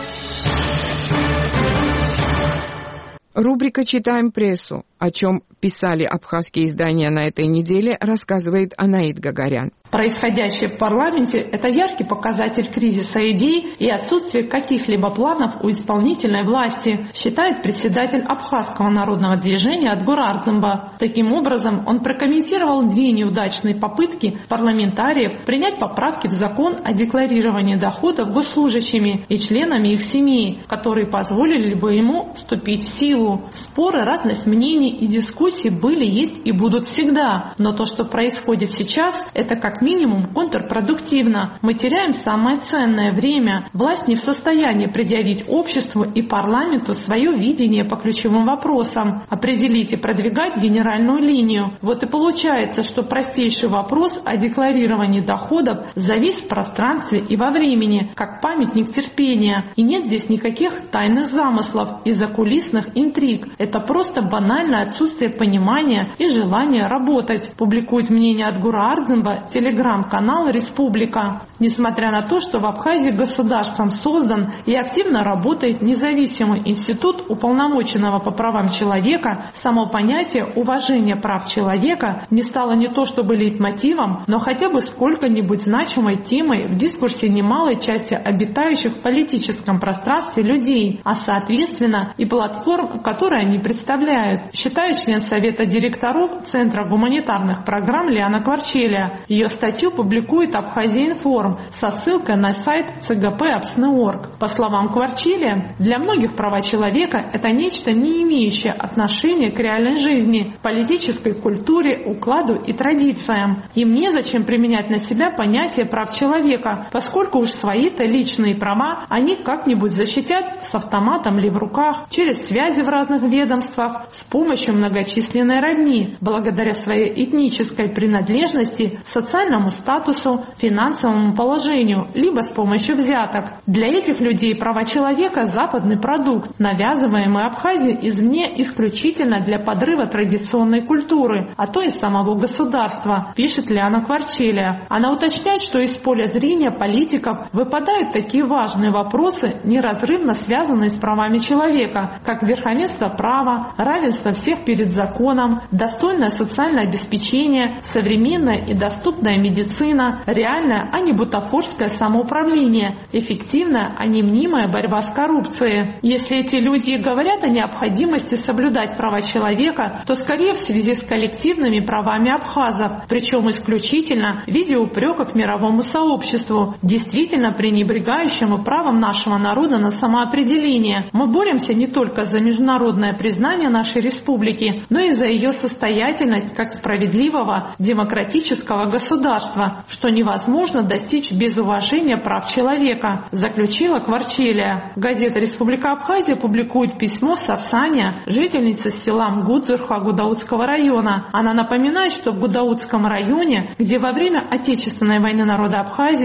Рубрика «Читаем прессу». О чем писали абхазские издания на этой неделе, рассказывает Анаит Гагарян. Происходящее в парламенте – это яркий показатель кризиса идей и отсутствия каких-либо планов у исполнительной власти, считает председатель Абхазского народного движения Адгур Ардзымба. Таким образом, он прокомментировал 2 неудачные попытки парламентариев принять поправки в закон о декларировании доходов госслужащими и членами их семей, которые позволили бы ему вступить в силу. Споры, разность мнений и дискуссий были, есть и будут всегда, но то, что происходит сейчас, это как минимум контрпродуктивно. Мы теряем самое ценное время. Власть не в состоянии предъявить обществу и парламенту свое видение по ключевым вопросам, определить и продвигать генеральную линию. Вот и получается, что простейший вопрос о декларировании доходов завис в пространстве и во времени, как памятник терпения. И нет здесь никаких тайных замыслов и закулисных интриг. Это просто банальное отсутствие понимания и желания работать, публикует мнение Адгура Ардзымба телеграм-канал «Республика». Несмотря на то, что в Абхазии государством создан и активно работает независимый институт уполномоченного по правам человека, само понятие уважения прав человека не стало не то чтобы лейтмотивом, но хотя бы сколько-нибудь значимой темой в дискурсе немалой части обитающих в политическом пространстве людей, а соответственно и платформ, которые они представляют, считает член Совета директоров Центра гуманитарных программ Лиана Кварчелия. Ее статью публикует Абхазия-Информ со ссылкой на сайт ЦГП Апсны.орг. По словам Кварчелия, для многих права человека – это нечто, не имеющее отношения к реальной жизни, политической культуре, укладу и традициям. Им незачем применять на себя понятие прав человека, поскольку уж свои-то личные права они как-нибудь защитят с автоматом ли в руках, через связи в разных ведомствах, с помощью многочисленной родни, благодаря своей этнической принадлежности, социальному статусу, финансовому положению, либо с помощью взяток. Для этих людей права человека – западный продукт, навязываемый Абхазией извне исключительно для подрыва традиционной культуры, а то и самого государства, пишет Лиана Кварчелия. Она уточняет, что из поля зрения политиков выпадают такие важные вопросы, неразрывно связанные с правами человека, как верховенство права, равенство всех перед законом, достойное социальное обеспечение, современная и доступная медицина, реальное, а не бутафорское самоуправление, эффективная, а не мнимая борьба с коррупцией. Если эти люди говорят о необходимости соблюдать права человека, то скорее в связи с коллективными правами абхазов, причем исключительно в виде упреков мировому сообществу, действительно пренебрегающему правом нашего народа на самоопределение. Мы боремся не только за международное признание нашей республики, но и за ее состоятельность как справедливого демократического государства, что невозможно достичь без уважения прав человека, заключила Кварчелия. Газета «Республика Абхазия» публикует письмо Сасаня, жительницы села Мгудзурха Гудаутского района. Она напоминает, что в Гудаутском районе, где во время Отечественной войны народа Абхазии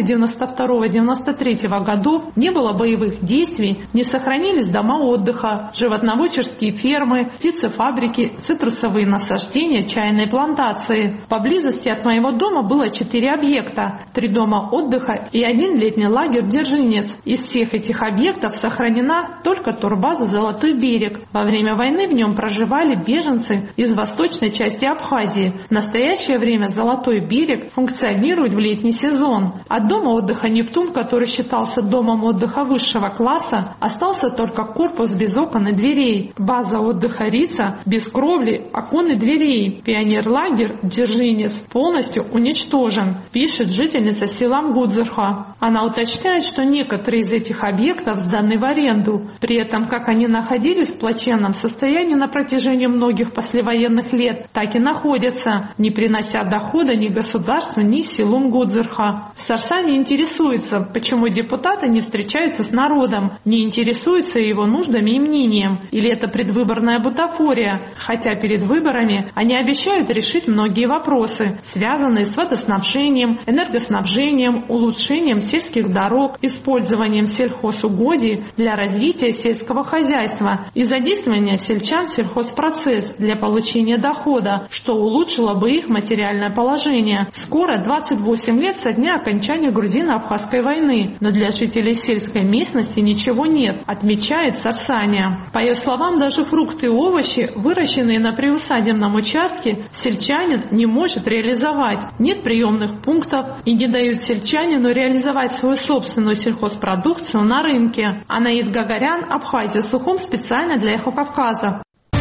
92-93 годов не было боевых действий, не сохранились дома отдыха, животноводческие фермы, птицефабрики, цитрусовые насаждения, чайные плантации. Поблизости от моего дома было выполняла 4 объекта, 3 дома отдыха и 1 летний лагерь «Дзержинец». Из всех этих объектов сохранена только турбаза «Золотой берег». Во время войны в нем проживали беженцы из восточной части Абхазии. В настоящее время «Золотой берег» функционирует в летний сезон. От дома отдыха «Нептун», который считался домом отдыха высшего класса, остался только корпус без окон и дверей. База отдыха «Рица» без кровли, окон и дверей. Пионерлагерь «Дзержинец» полностью уничтожен, пишет жительница села Мгудзырха. Она уточняет, что некоторые из этих объектов сданы в аренду. При этом, как они находились в плачевном состоянии на протяжении многих послевоенных лет, так и находятся, не принося дохода ни государству, ни селу Мгудзырха. Сарсани интересуется, почему депутаты не встречаются с народом, не интересуются его нуждами и мнением. Или это предвыборная бутафория, хотя перед выборами они обещают решить многие вопросы, связанные с водоснабжением, энергоснабжением, улучшением сельских дорог, использованием сельхозугодий для развития сельского хозяйства и задействования сельчан в сельхозпроцесс для получения дохода, что улучшило бы их материальное положение. Скоро 28 лет со дня окончания грузино-абхазской войны, но для жителей сельской местности ничего нет, отмечает Сарсания. По ее словам, даже фрукты и овощи, выращенные на приусадебном участке, сельчанин не может реализовать. Нет приемных пунктов и не дают сельчанину реализовать свою собственную сельхозпродукцию на рынке. Анаид Гагарян, Абхазия, Сухум, специально для Эхо Кавказа.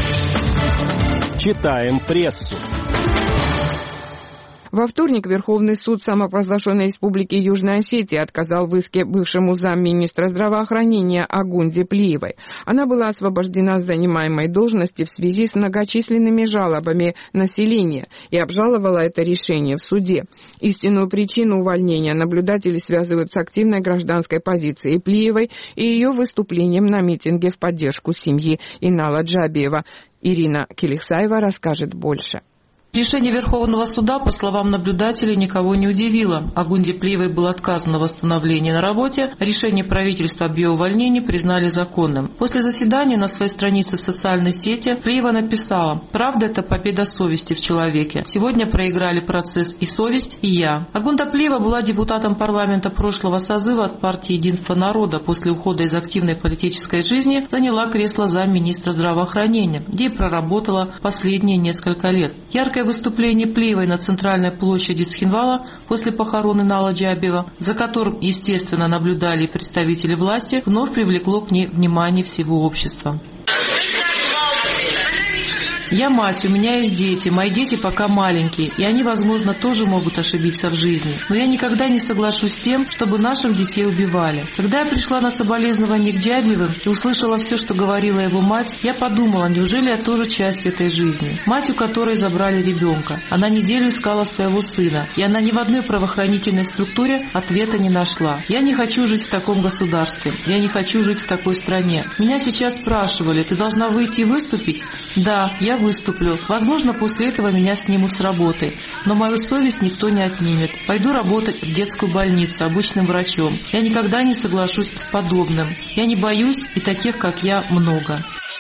Читаем прессу. Во вторник Верховный суд самопровозглашенной Республики Южная Осетия отказал в иске бывшему замминистра здравоохранения Агунде Плиевой. Она была освобождена с занимаемой должности в связи с многочисленными жалобами населения и обжаловала это решение в суде. Истинную причину увольнения наблюдатели связывают с активной гражданской позицией Плиевой и ее выступлением на митинге в поддержку семьи Инала Джабиева. Ирина Келихсаева расскажет больше. Решение Верховного суда, по словам наблюдателей, никого не удивило. Агунде Плиевой было отказано в восстановлении на работе. Решение правительства об ее увольнении признали законным. После заседания на своей странице в социальной сети Плиева написала: «Правда – это победа совести в человеке. Сегодня проиграли процесс и совесть, и я». Агунда Плиева была депутатом парламента прошлого созыва от партии «Единство народа». После ухода из активной политической жизни заняла кресло замминистра здравоохранения, где и проработала последние несколько лет. Яркое выступление Плиевой на центральной площади Цхинвала после похорон Инала Джабиева, за которым, естественно, наблюдали и представители власти, вновь привлекло к ней внимание всего общества. «Я мать, у меня есть дети, мои дети пока маленькие, и они, возможно, тоже могут ошибиться в жизни. Но я никогда не соглашусь с тем, чтобы наших детей убивали. Когда я пришла на соболезнование к Джабиевым и услышала все, что говорила его мать, я подумала, неужели я тоже часть этой жизни? Мать, у которой забрали ребенка. Она неделю искала своего сына, и она ни в одной правоохранительной структуре ответа не нашла. Я не хочу жить в таком государстве, я не хочу жить в такой стране. Меня сейчас спрашивали, ты должна выйти и выступить? Да, я выступлю. Возможно, после этого меня снимут с работы. Но мою совесть никто не отнимет. Пойду работать в детскую больницу обычным врачом. Я никогда не соглашусь с подобным. Я не боюсь, и таких, как я, много».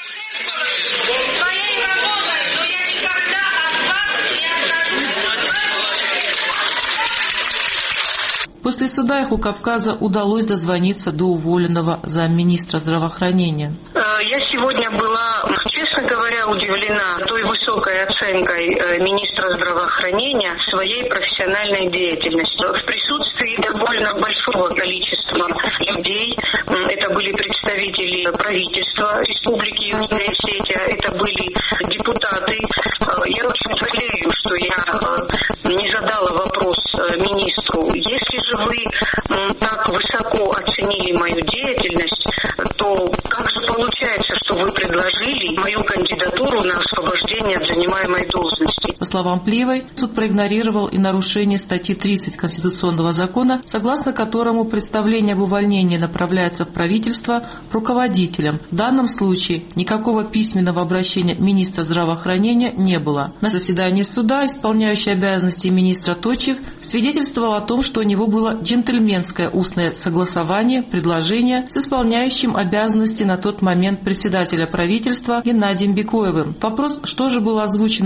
После суда Эхо Кавказа удалось дозвониться до уволенного замминистра здравоохранения. Я сегодня была, честно говоря, удивлена той высокой оценкой министра здравоохранения своей профессиональной деятельности. В присутствии довольно большого количества людей, это были представители правительства Республики Южная Осетия, это были депутаты. Я очень жалею, что я не задала вопрос министру. Если же вы так высоко оценили мою деятельность, то как же получается, что вы предложили мою кандидатуру на освобождение от занимаемой должности? По словам Плиевой, суд проигнорировал и нарушение статьи 30 Конституционного закона, согласно которому представление об увольнении направляется в правительство руководителям. В данном случае никакого письменного обращения министра здравоохранения не было. На заседании суда исполняющий обязанности министра Точев свидетельствовал о том, что у него было джентльменское устное согласование предложения с исполняющим обязанности на тот момент председателя правительства Геннадием Бекоевым. Вопрос, что же было озвучено в качестве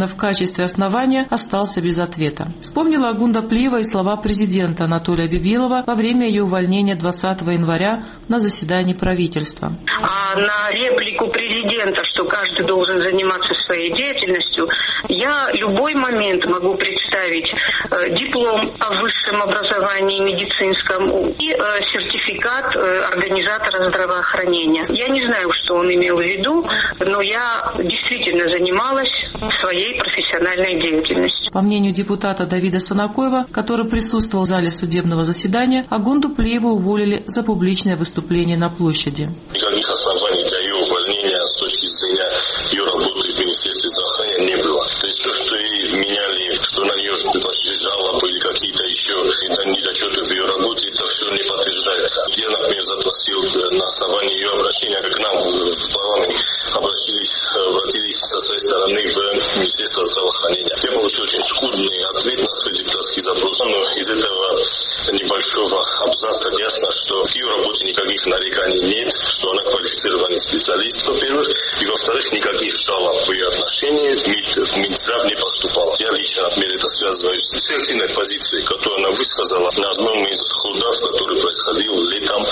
качестве основания остался без ответа. Вспомнила Агунда Плиева и слова президента Анатолия Бибилова во время ее увольнения 20 января на заседании правительства. А на реплику президента, что каждый должен заниматься своей деятельностью, я любой момент могу представить диплом о высшем образовании медицинском и сертификат организатора здравоохранения. Я не знаю, что он имел в виду, но я действительно занималась своей профессиональной деятельностью. По мнению депутата Давида Санакоева, который присутствовал в зале судебного заседания, Агунду Плиеву уволили за публичное выступление на площади. Никаких оснований для ее увольнения с точки зрения ее работы в Министерстве здравоохранения не было. То есть то, что ей вменяли, что на нее пошли жалобы или какие-то еще недочеты в ее работе, это все не подтверждается. Я, например, запросил на основании ее обращения к нам в парламент, обратились со своей стороны в Министерство здравоохранения. Я получил очень скудный ответ на свой депутатский запрос, но из этого небольшого абзаца ясно, что в ее работе никаких нареканий нет, что она квалифицированный специалист, во-первых, и во-вторых, никаких жалоб в ее отношении в Минздрав не поступало. Я лично, например, это связываю с активной позицией, которую она высказала на одном из судов, который происходил летом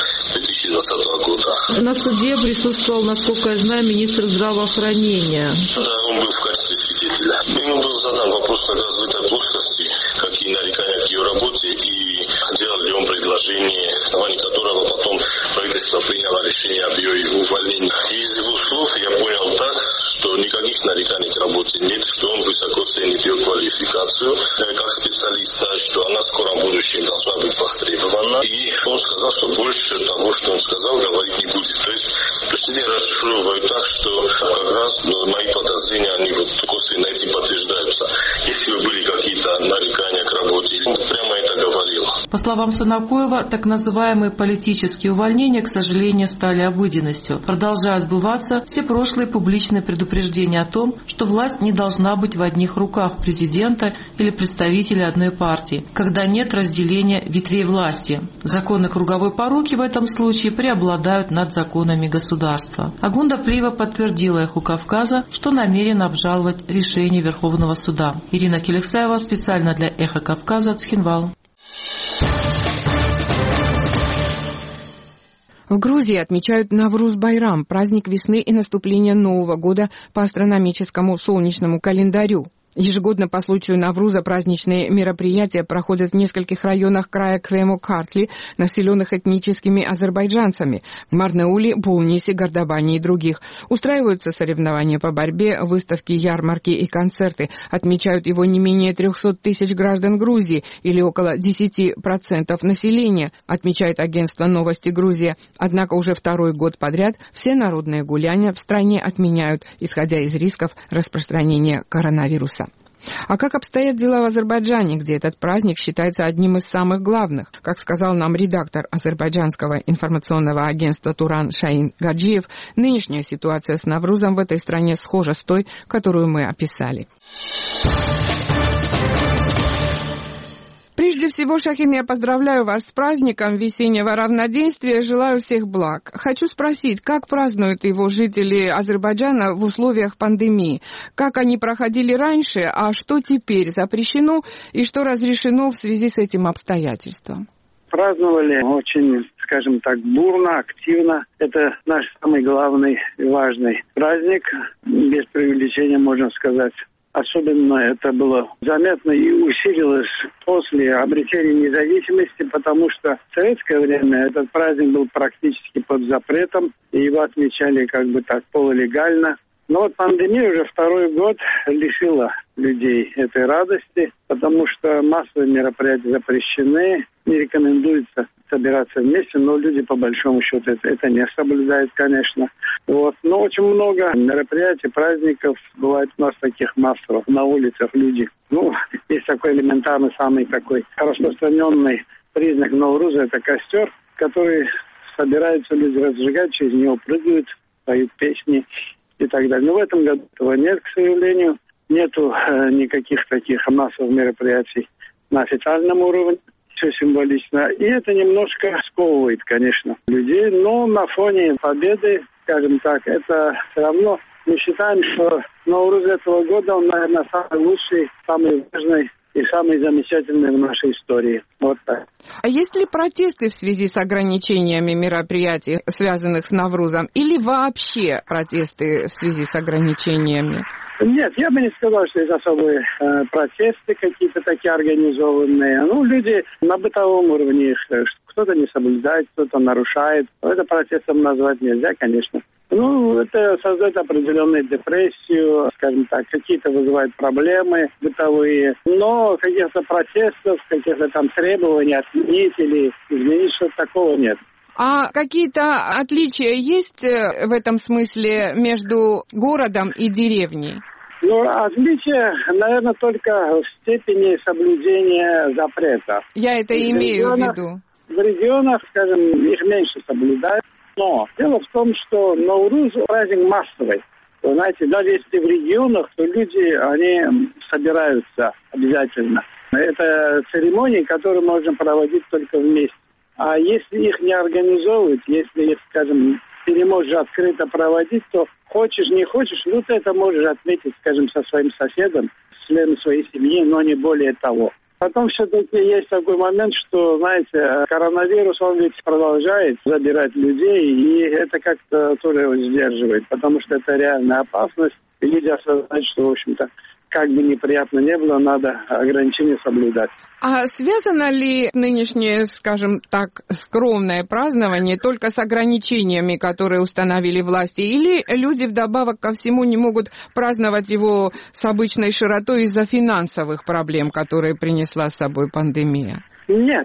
2020 года. На суде присутствовал, насколько я знаю, министр здравоохранения. Да, он был в качестве свидетеля. Ему был задан вопрос о развитой плоскости, какие нарекания к ее работе, и делал ли он предложение, на основании которого потом правительство приняло решение об ее увольнении. Из его слов я понял так, что никаких нареканий к работе нет, что он высоко ценит ее квалификацию как специалиста, что она в скором будущем должна быть востребована. И он сказал, что больше того, что он сказал, говорить не будет. То есть я расшифровываю так, что как раз мои подозрения, они вот косвенно этим подтверждаются. Если бы были какие-то нарекания к работе, он прямо это говорил. По словам Санакоева, так называемые политические увольнения, к сожалению, стали обыденностью. Продолжают сбываться все прошлые публичные предупреждения о том, что власть не должна быть в одних руках президента или представителей одной партии, когда нет разделения ветвей власти. Законы круговой поруки в этом случае преобладают над законами государства. Агунда Плиева подтвердила «Эху Кавказа», что намерена обжаловать решение Верховного суда. Ирина Келексаева специально для «Эхо Кавказа», Цхинвал. В Грузии отмечают Навруз-Байрам, праздник весны и наступления Нового года по астрономическому солнечному календарю. Ежегодно по случаю Навруза праздничные мероприятия проходят в нескольких районах края Квемо-Картли, населенных этническими азербайджанцами – Марнеуле, Булнисе, Гордобане и других. Устраиваются соревнования по борьбе, выставки, ярмарки и концерты. Отмечают его не менее 300 тысяч граждан Грузии, или около 10% населения, отмечает агентство «Новости Грузия». Однако уже второй год подряд все народные гуляния в стране отменяют, исходя из рисков распространения коронавируса. А как обстоят дела в Азербайджане, где этот праздник считается одним из самых главных? Как сказал нам редактор азербайджанского информационного агентства «Туран» Шаин Гаджиев, нынешняя ситуация с Наврузом в этой стране схожа с той, которую мы описали. Прежде всего, Шахин, я поздравляю вас с праздником весеннего равноденствия, желаю всех благ. Хочу спросить, как празднуют его жители Азербайджана в условиях пандемии? Как они проходили раньше, а что теперь запрещено и что разрешено в связи с этим обстоятельством? Праздновали очень, скажем так, бурно, активно. Это наш самый главный и важный праздник, без преувеличения можно сказать. Особенно это было заметно и усилилось после обретения независимости, потому что в советское время этот праздник был практически под запретом, и его отмечали как бы так полулегально. Но вот пандемия уже второй год лишила людей этой радости, потому что массовые мероприятия запрещены, не рекомендуется собираться вместе, но люди по большому счету это не соблюдают, конечно. Вот. Но очень много мероприятий, праздников бывает у нас таких массовых, на улицах люди. Есть такой элементарный, самый такой распространенный признак Навруза, это костер, который собираются люди разжигать, через него прыгают, поют песни и так далее. Но в этом году этого нет, к сожалению. Нету никаких таких массовых мероприятий на официальном уровне. Все символично. И это немножко сковывает, конечно, людей. Но на фоне победы, скажем так, это все равно Мы считаем, что Науруз этого года, он, наверное, самый лучший, самый важный и самый замечательный в нашей истории. Вот так. А есть ли протесты в связи с ограничениями мероприятий, связанных с Наврузом, или вообще протесты в связи с ограничениями? Нет, я бы не сказал, что есть особые протесты какие-то такие организованные. Ну, люди на бытовом уровне, кто-то не соблюдает, кто-то нарушает. Это протестом назвать нельзя, конечно. Ну, это создает определенную депрессию, скажем так, какие-то вызывают проблемы бытовые. Но каких-то протестов, каких-то там требований отменить или изменить, что-то такого нет. А какие-то отличия есть в этом смысле между городом и деревней? Ну, отличие, наверное, только в степени соблюдения запрета. Я это имею в виду. В регионах, скажем, их меньше соблюдают. Но дело в том, что Науруз праздник массовый. Вы знаете, даже если в регионах, то люди, они собираются обязательно. Это церемонии, которые можно проводить только вместе. А если их не организовывать, если их, скажем, ты не можешь открыто проводить, то хочешь, не хочешь, ну ты это можешь отметить, скажем, со своим соседом, членом своей семьи, но не более того. Потом все-таки есть такой момент, что, знаете, коронавирус, он ведь продолжает забирать людей, и это как-то тоже его сдерживает, потому что это реальная опасность, и люди осознают, что, в общем-то, как бы неприятно не было, надо ограничения соблюдать. А связано ли нынешнее, скажем так, скромное празднование только с ограничениями, которые установили власти, или люди вдобавок ко всему не могут праздновать его с обычной широтой из-за финансовых проблем, которые принесла с собой пандемия? Нет.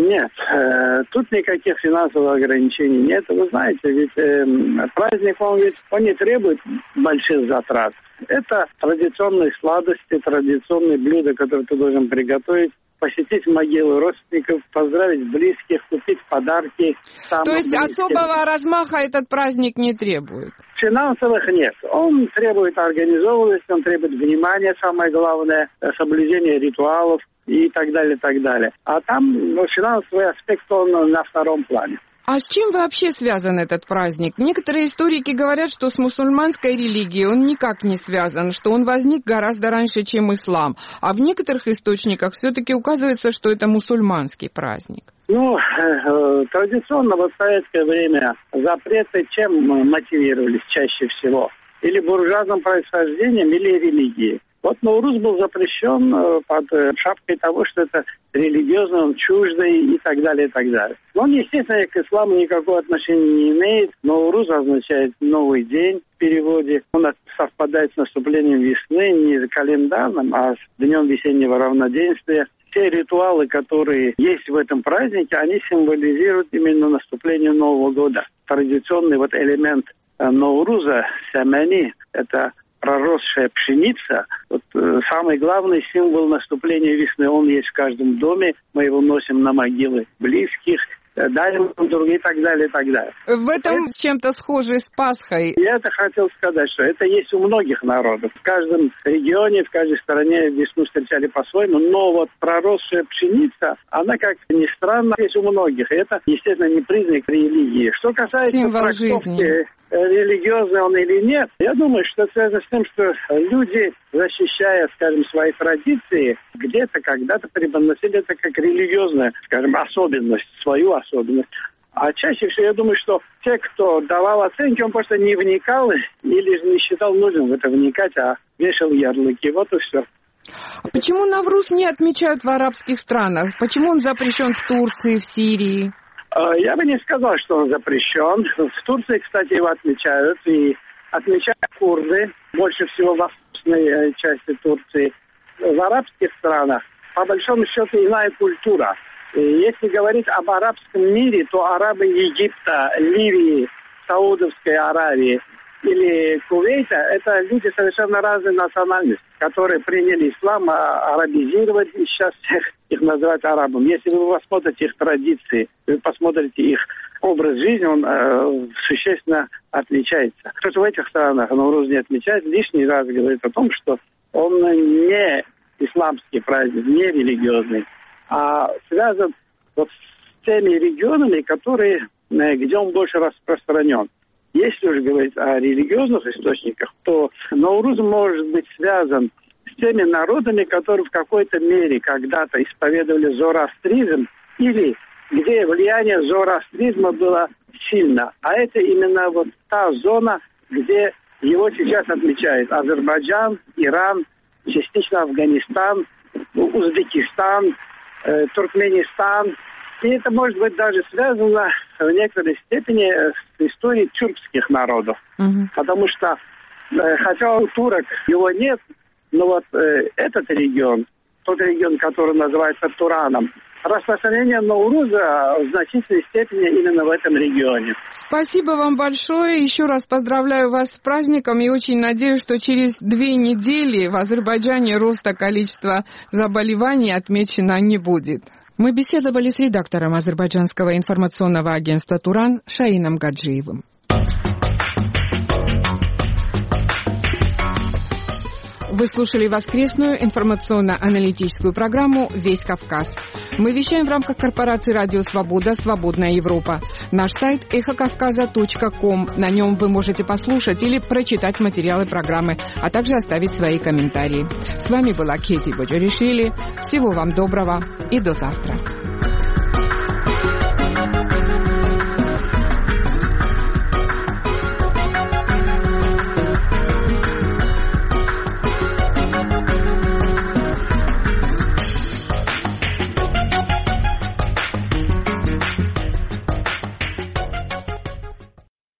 Тут никаких финансовых ограничений нет. Вы знаете, ведь праздник, он не требует больших затрат. Это традиционные сладости, традиционные блюда, которые ты должен приготовить, посетить могилы родственников, поздравить близких, купить подарки. То есть особого размаха этот праздник не требует? Финансовых нет. Он требует организованности, он требует внимания, самое главное, соблюдения ритуалов и так далее, так далее. А там финансовый аспект, он на втором плане. А с чем вообще связан этот праздник? Некоторые историки говорят, что с мусульманской религией он никак не связан, что он возник гораздо раньше, чем ислам. А в некоторых источниках все-таки указывается, что это мусульманский праздник. Ну, традиционно в советское время запреты чем мотивировались чаще всего? Или буржуазным происхождением, или религией. Вот Науруз был запрещен под шапкой того, что это религиозно, он чуждый и так далее, и так далее. Но он, естественно, к исламу никакого отношения не имеет. Науруз означает «новый день» в переводе. Он совпадает с наступлением весны не календарным, а с днем весеннего равноденствия. Все ритуалы, которые есть в этом празднике, они символизируют именно наступление Нового года. Традиционный элемент Науруза, сямяни, это проросшая пшеница, самый главный символ наступления весны, он есть в каждом доме, мы его носим на могилы близких, дарим друг и так далее, и так далее. В этом чем-то схоже с Пасхой. Я это хотел сказать, что это есть у многих народов. В каждом регионе, в каждой стране весну встречали по-своему, но проросшая пшеница, она, как ни странно, есть у многих. И это, естественно, не признак религии. Что касается трактовки, религиозный он или нет, я думаю, что это связано с тем, что люди, защищая, скажем, свои традиции, где-то, когда-то преподносили это как религиозную, скажем, особенность, свою особенность. А чаще всего я думаю, что те, кто давал оценки, он просто не вникал или же не считал нужным в это вникать, а вешал ярлыки. Вот и все. А почему Навруз не отмечают в арабских странах? Почему он запрещен в Турции, в Сирии? Я бы не сказал, что он запрещен. В Турции, кстати, его отмечают. И отмечают курды, больше всего в восточной части Турции. В арабских странах, по большому счету, иная культура. И если говорить об арабском мире, то арабы Египта, Ливии, Саудовской Аравии или Кувейта – это люди совершенно разной национальности, которые приняли ислам, арабизировать, и сейчас их называют арабами. Если вы посмотрите их традиции, вы посмотрите их образ жизни, он существенно отличается. Кто-то в этих странах Навруз не отмечает, лишний раз говорит о том, что он не исламский праздник, не религиозный, а связан с теми регионами, где он больше распространен. Если уж говорить о религиозных источниках, то Науруз может быть связан с теми народами, которые в какой-то мере когда-то исповедовали зороастризм или где влияние зороастризма было сильно. А это именно вот та зона, где его сейчас отмечают Азербайджан, Иран, частично Афганистан, Узбекистан, Туркменистан. И это может быть даже связано в некоторой степени с историей тюркских народов. Потому что, хотя у турок его нет, но вот этот регион, тот регион, который называется Тураном, распространение Науруза в значительной степени именно в этом регионе. Спасибо вам большое. Еще раз поздравляю вас с праздником и очень надеюсь, что через 2 недели в Азербайджане роста количества заболеваний отмечено не будет. Мы беседовали с редактором азербайджанского информационного агентства «Туран» Шаином Гаджиевым. Вы слушали воскресную информационно-аналитическую программу «Весь Кавказ». Мы вещаем в рамках корпорации «Радио Свобода. Свободная Европа». Наш сайт эхокавказа.ком. На нем вы можете послушать или прочитать материалы программы, а также оставить свои комментарии. С вами была Кети Боджоришвили. Всего вам доброго и до завтра.